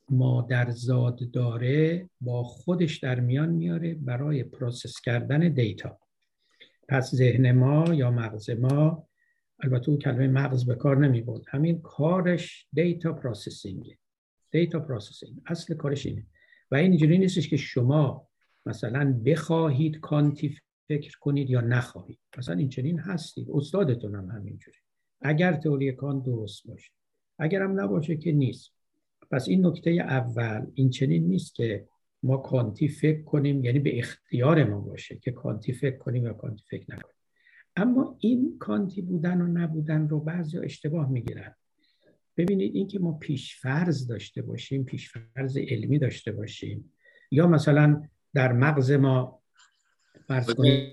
مادرزاد داره با خودش در میان میاره برای پروسس کردن دیتا. پس ذهن ما یا مغز ما، البته اون کلمه مغز به کار نمی بود، همین کارش دیتا پروسسینگه. دیتا پروسسینگ اصل کارش اینه و این اینجوری نیستش که شما مثلا بخواهید کانتی فکر کنید یا نخواهید. مثلا این چنین هستید، استادتون هم همینجوری، اگر تئوری کانت درست باشه، اگر هم نباشه که نیست. پس این نکته اول، این چنین نیست که ما کانتی فکر کنیم، یعنی به اختیار ما باشه که کانتی فکر کنیم یا کانتی فکر نکنیم. اما این کانتی بودن و نبودن رو بعضی اشتباه میگیرن. ببینید این که ما پیشفرض داشته باشیم، پیشفرض علمی داشته باشیم، یا مثلا در مغز ما فرض کنیم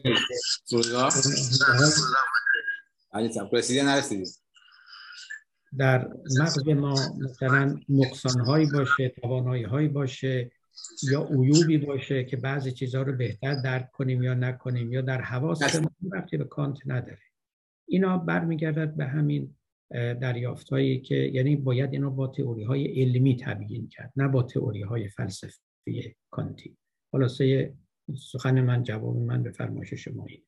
در مغز ما مثلا نقصان‌هایی باشه، توانایی‌هایی باشه یا عیوبی باشه که بعضی چیزها رو بهتر درک کنیم یا نکنیم، یا در حواس ما ربطی به کانت نداره. اینا برمیگردد به همین دریافت‌هایی که یعنی باید اینا با تئوری‌های علمی تبیین کرد، نه با تئوری‌های فلسفی کانتی. خلاصه سخن من، جواب من به فرمایش شما اینه.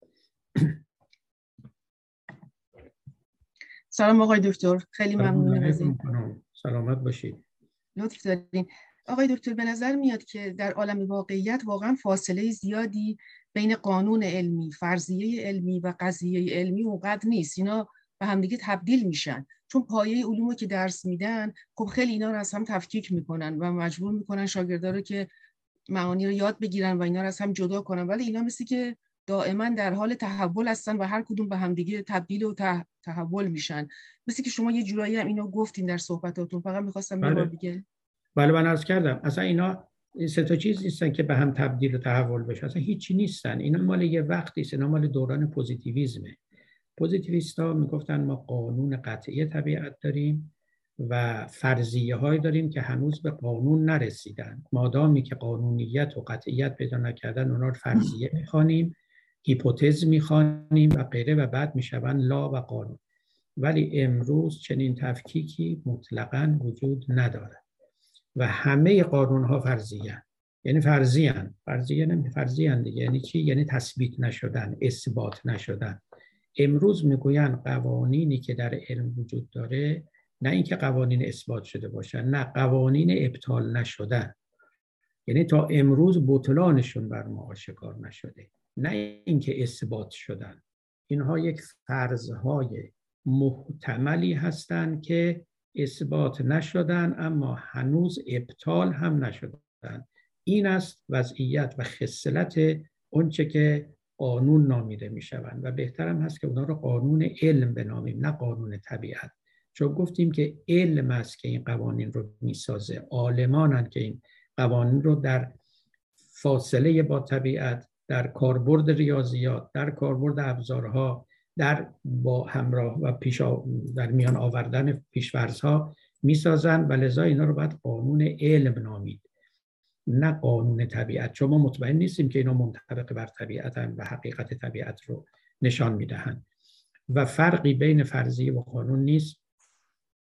سلام آقای دکتر، خیلی ممنونم از این. سلامت باشید. لطف دارین. آقای دکتر، به نظر میاد که در عالم واقعیت واقعا فاصله زیادی بین قانون علمی، فرضیه علمی و قضیه علمی اونقدر نیست. اینا به همدیگه تبدیل میشن، چون پایه علومو که درس میدن خب خیلی اینا رو از هم تفکیک میکنن و مجبور میکنن شاگردا رو که معانی رو یاد بگیرن و اینا رو از هم جدا کنن، ولی اینا مثل که دائما در حال تحول هستن و هر کدوم به همدیگه تبدیل و تحول میشن. مثل که شما یه جورایی هم اینو گفتین در صحبتاتون، فقط می‌خواستم یه بار دیگه. بله من عرض کردم اصلا اینا این سه تا چیز نیستن که به هم تبدیل و تحول بشه، اصلا هیچی نیستن. اینا مال یه وقتی است، اینا مال دوران پوزیتیویسمه. پوزیتیویستا میگفتن ما قانون قطعی طبیعت داریم و فرضیه های داریم که هنوز به قانون نرسیدن. مادامی که قانونیت و قطعیت پیدا نکردن، اونا رو فرضیه میخوانیم، هیپوتز میخوانیم و غیره و بعد میشون لا و قانون. ولی امروز چنین تفکیکی مطلقاً وجود نداره و همه قانون ها فرضیه، یعنی فرضیه فرضیه نمی فرضیه دیگه. یعنی چی؟ یعنی تثبیت نشدن، اثبات نشدن. امروز میگوین قوانینی که در علم وجود داره، نه اینکه قوانین اثبات شده باشن، نه قوانین ابطال نشدن، یعنی تا امروز بطلانشون بر ما آشکار نشده، نه اینکه اثبات شدن. اینها یک فرضهای محتملی هستند که اثبات نشدن اما هنوز ابطال هم نشدن. این است وضعیت و خصلت اونچه که قانون نامیده می شوند و بهترم هست که اونا رو قانون علم بنامیم، نه قانون طبیعت، چون گفتیم که علم است که این قوانین رو می سازه، عالمانند که این قوانین رو در فاصله با طبیعت، در کاربرد ریاضیات، در کاربرد ابزارها، در با همراه و پیش در میان آوردن پیش‌فرض‌ها میسازن و لذا اینا رو باید قانون علم نامید، نه قانون طبیعت، چون ما مطمئن نیستیم که اینا منطبق بر طبیعتن و حقیقت طبیعت رو نشان میدهند. و فرقی بین فرضیه و قانون نیست.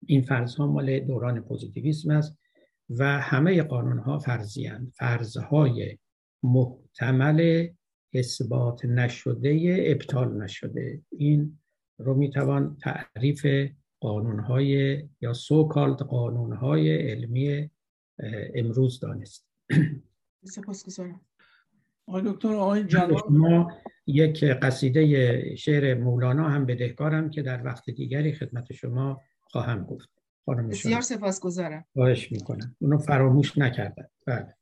این فرض‌ها مال دوران پوزیتیویسم است و همه قانون‌ها فرضی اند. فرض‌های محتمل اثبات نشده، ابطال نشده. این رو میتوان تعریف قانون‌های یا سو کالد قانون‌های علمی امروز دانست. سپاسگزارم. آقای دکتر، آقای جلال، ما یک قصیده شعر مولانا هم بدهکارم که در وقت دیگری خدمت شما خواهم گفت. بسیار سپاسگزارم. خواهش میکنم. اونو فراموش نکردم. بله.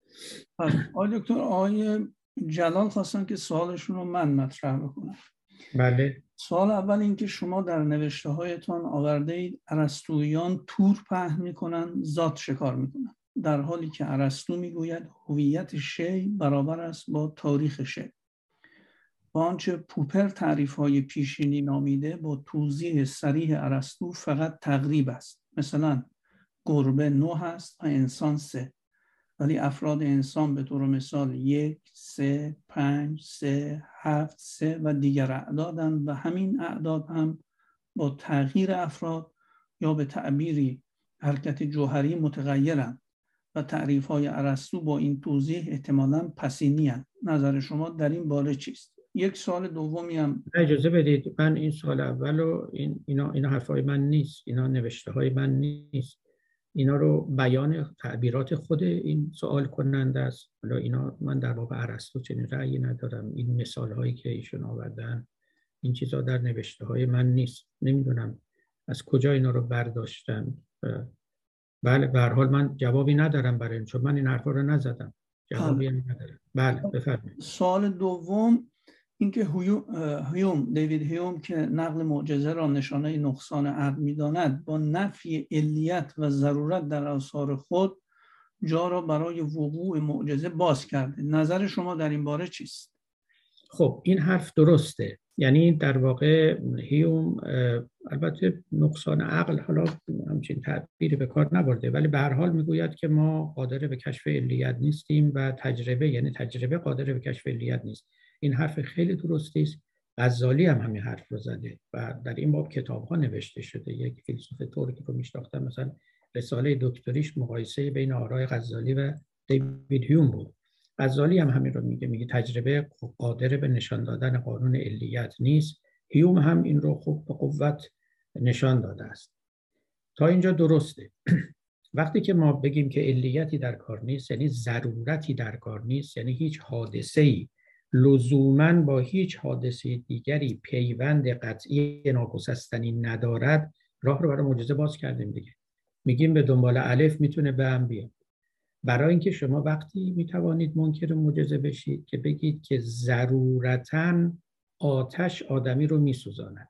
آقای دکتر، آقای جلال خواستن که سوالشون رو من مطرح بکنم. بله. سوال اول این که شما در نوشته هایتان آورده اید ارسطوییان تور پهن میکنن، ذات شکار میکنن، در حالی که ارسطو میگوید هویت شی برابر است با تاریخ شی. با آنچه پوپر تعریف های پیشینی نامیده با توضیح صریح ارسطو فقط تقریب است. مثلا گربه نه هست و انسان سه، ولی افراد انسان به طور مثال یک، سه، پنج، سه، هفت، سه و دیگر اعدادند و همین اعداد هم با تغییر افراد یا به تعبیری حرکت جوهری متغیرند و تعریف های ارسطو با این توضیح احتمالاً پسینی هستند. نظر شما در این باره چیست؟ یک سوال دومی هم اجازه بدید من این سوال اولو این اینا اینا حرفای من نیست، اینا نوشته های من نیست، اینا رو بیان تعبیرات خود این سوال کننده است. حالا اینا من در باب ارسطو چنین رأیی ندارم. این مثال هایی که ایشون آوردن این چیزا در نوشته های من نیست. نمیدونم از کجا اینا رو برداشتن. بله به هر حال من جوابی ندارم برای این، چون من این حرفا رو نزدم. جوابی ندارم. بله بفرمایید. سوال دوم اینکه هیوم دیوید هیوم که نقل معجزه را نشانه نقصان عقل می‌داند، با نفی علیت و ضرورت در آثار خود جا را برای وقوع معجزه باز کرده. نظر شما در این باره چیست؟ خب این حرف درسته. یعنی در واقع هیوم البته نقصان عقل حالا همچین تعبیری به کار نبرده، ولی به هر حال میگوید که ما قادر به کشف علیت نیستیم و تجربه یعنی تجربه قادر به کشف علیت نیست. این حرف خیلی درستی است. غزالی هم همین حرف رو زده و در این باب کتاب‌ها نوشته شده. یک فیلسوف ترکی رو میشناختم مثلا رساله دکتریش مقایسه بین آرای غزالی و دیوید هیوم بود. غزالی هم همین رو میگه، میگه تجربه قادر به نشان دادن قانون علیت نیست. هیوم هم این رو خوب به قوت نشان داده است. تا اینجا درسته. وقتی که ما بگیم که علیتی در کار نیست یعنی ضرورتی در کار نیست، یعنی هیچ حادثه‌ای لزوماً با هیچ حادثه دیگری پیوند قطعی ناگسستنی ندارد، راه رو برای معجزه باز کردیم دیگه. میگیم به دنبال الف میتونه به هم بیاد. برای اینکه شما وقتی میتوانید منکر معجزه بشید که بگید که ضرورتاً آتش آدمی رو میسوزاند،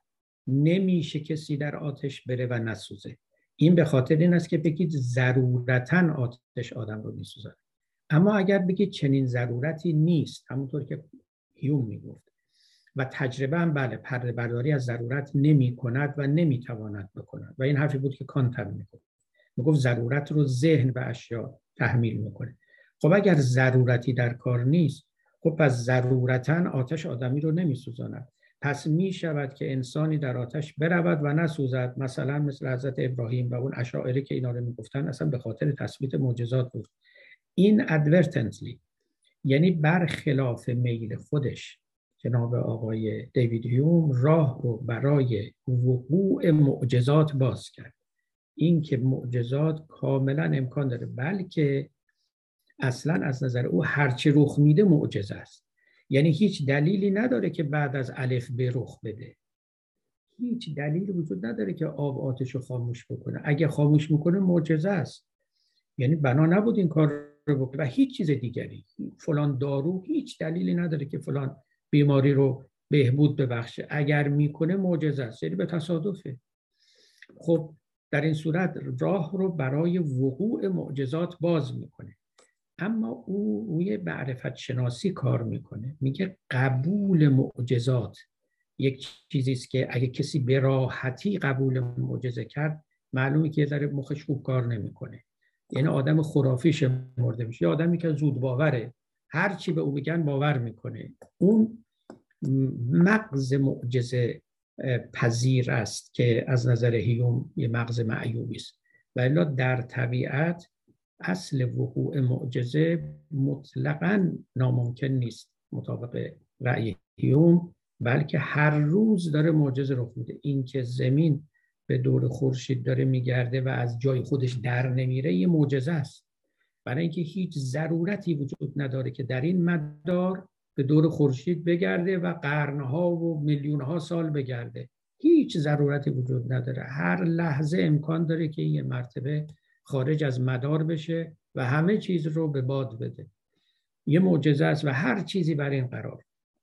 نمیشه کسی در آتش بره و نسوزه. این به خاطر این است که بگید ضرورتاً آتش آدم رو میسوزاند. اما اگر بگید چنین ضرورتی نیست، همونطور که هیوم میگفت، و تجربه هم بله پرده برداری از ضرورت نمی کند و نمی تواند بکند، و این حرفی بود که کانت هم میگفت، میگفت ضرورت رو ذهن و اشیا تحمیل میکنه. خب اگر ضرورتی در کار نیست، خب پس ضرورتاً آتش آدمی رو نمی سوزاند. پس می شود که انسانی در آتش برود و نسوزد، مثلا مثل حضرت ابراهیم و اون اشاعره که اینا رو میگفتن اصلا به خاطر تثبیت معجزات بود. این advertently یعنی برخلاف میل خودش جناب آقای دیوید هیوم راه رو برای وقوع معجزات باز کرد. این که معجزات کاملا امکان داره، بلکه اصلا از نظر او هرچی رخ میده معجزه است. یعنی هیچ دلیلی نداره که بعد از الف به رخ بده. هیچ دلیلی وجود نداره که آب آتش رو خاموش بکنه. اگه خاموش میکنه معجزه است. یعنی بنا نبود این کار رو بکنه و هیچ چیز دیگری، فلان دارو هیچ دلیلی نداره که فلان بیماری رو بهبود ببخشه. اگر میکنه معجزه است، یعنی به تصادفه. خب در این صورت راه رو برای وقوع معجزات باز میکنه. اما او روی معرفت شناسی کار میکنه. میگه قبول معجزات یک چیزی است که اگه کسی به راحتی قبول معجزه کرد، معلومه که ذره مخش خوب کار نمیکنه. یعنی آدم خرافی شمرده میشه، یا آدمی که زود باوره، هر چی به او بگن باور میکنه. اون مغز معجزه پذیر است که از نظر هیوم یه مغز معیوبی است. و الا در طبیعت اصل وقوع معجزه مطلقاً ناممکن نیست مطابق رأی هیوم، بلکه هر روز داره معجزه رخ میده. این که زمین به دور خورشید داره میگرده و از جای خودش در نمیره یه معجزه است، برای اینکه هیچ ضرورتی وجود نداره که در این مدار به دور خورشید بگرده و قرنها و میلیونها سال بگرده. هیچ ضرورتی وجود نداره. هر لحظه امکان داره که یه مرتبه خارج از مدار بشه و همه چیز رو به باد بده. یه معجزه است و هر چیزی بر این قرار.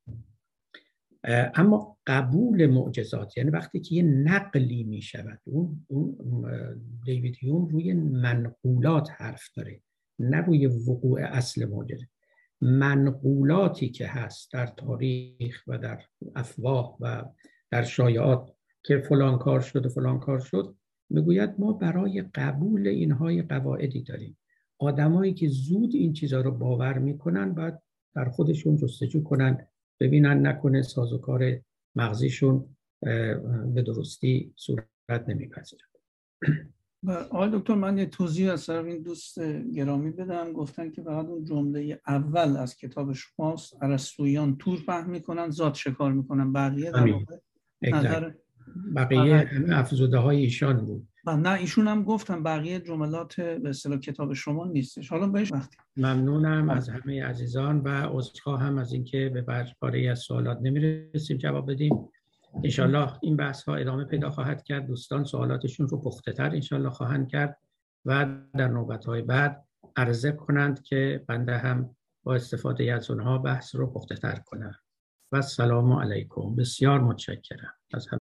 اما قبول معجزات، یعنی وقتی که یه نقلی می شود، اون, اون دیوید هیوم روی منقولات حرف داره، نه روی وقوع اصل معجزه. منقولاتی که هست در تاریخ و در افواه و در شایعات که فلان کار شد و فلان کار شد، میگوید ما برای قبول اینهای قواعدی داریم. آدمایی که زود این چیزها رو باور میکنن باید در خودشون جستجو کنن، ببینن نکنه سازوکار مغزیشون به درستی صورت نمیپذیره. آقای دکتر، من یه توضیح از طرف این دوست گرامی بدم. گفتن که فقط اون جمله اول از کتاب شماست، ارسطویان تور پهن میکنن، ذات شکار میکنن، بقیه در واقع نظر بقیه همه افزوده های ایشان بود. نه ایشون هم گفتن بقیه جملات به اصطلاح کتاب شما نیستش. حالا بهش وقتی ممنونم از همه عزیزان و عذرخواهم از اینکه به پاره از سوالات نمیرسیم جواب بدیم. انشالله این بحث ها ادامه پیدا خواهد کرد. دوستان سوالاتشون رو پخته تر انشالله خواهند کرد و در نوبت های بعد عرضه کنند که بنده هم با استفاده از اونها بحث رو پخته تر کنم. و السلام علیکم. بسیار متشکرم از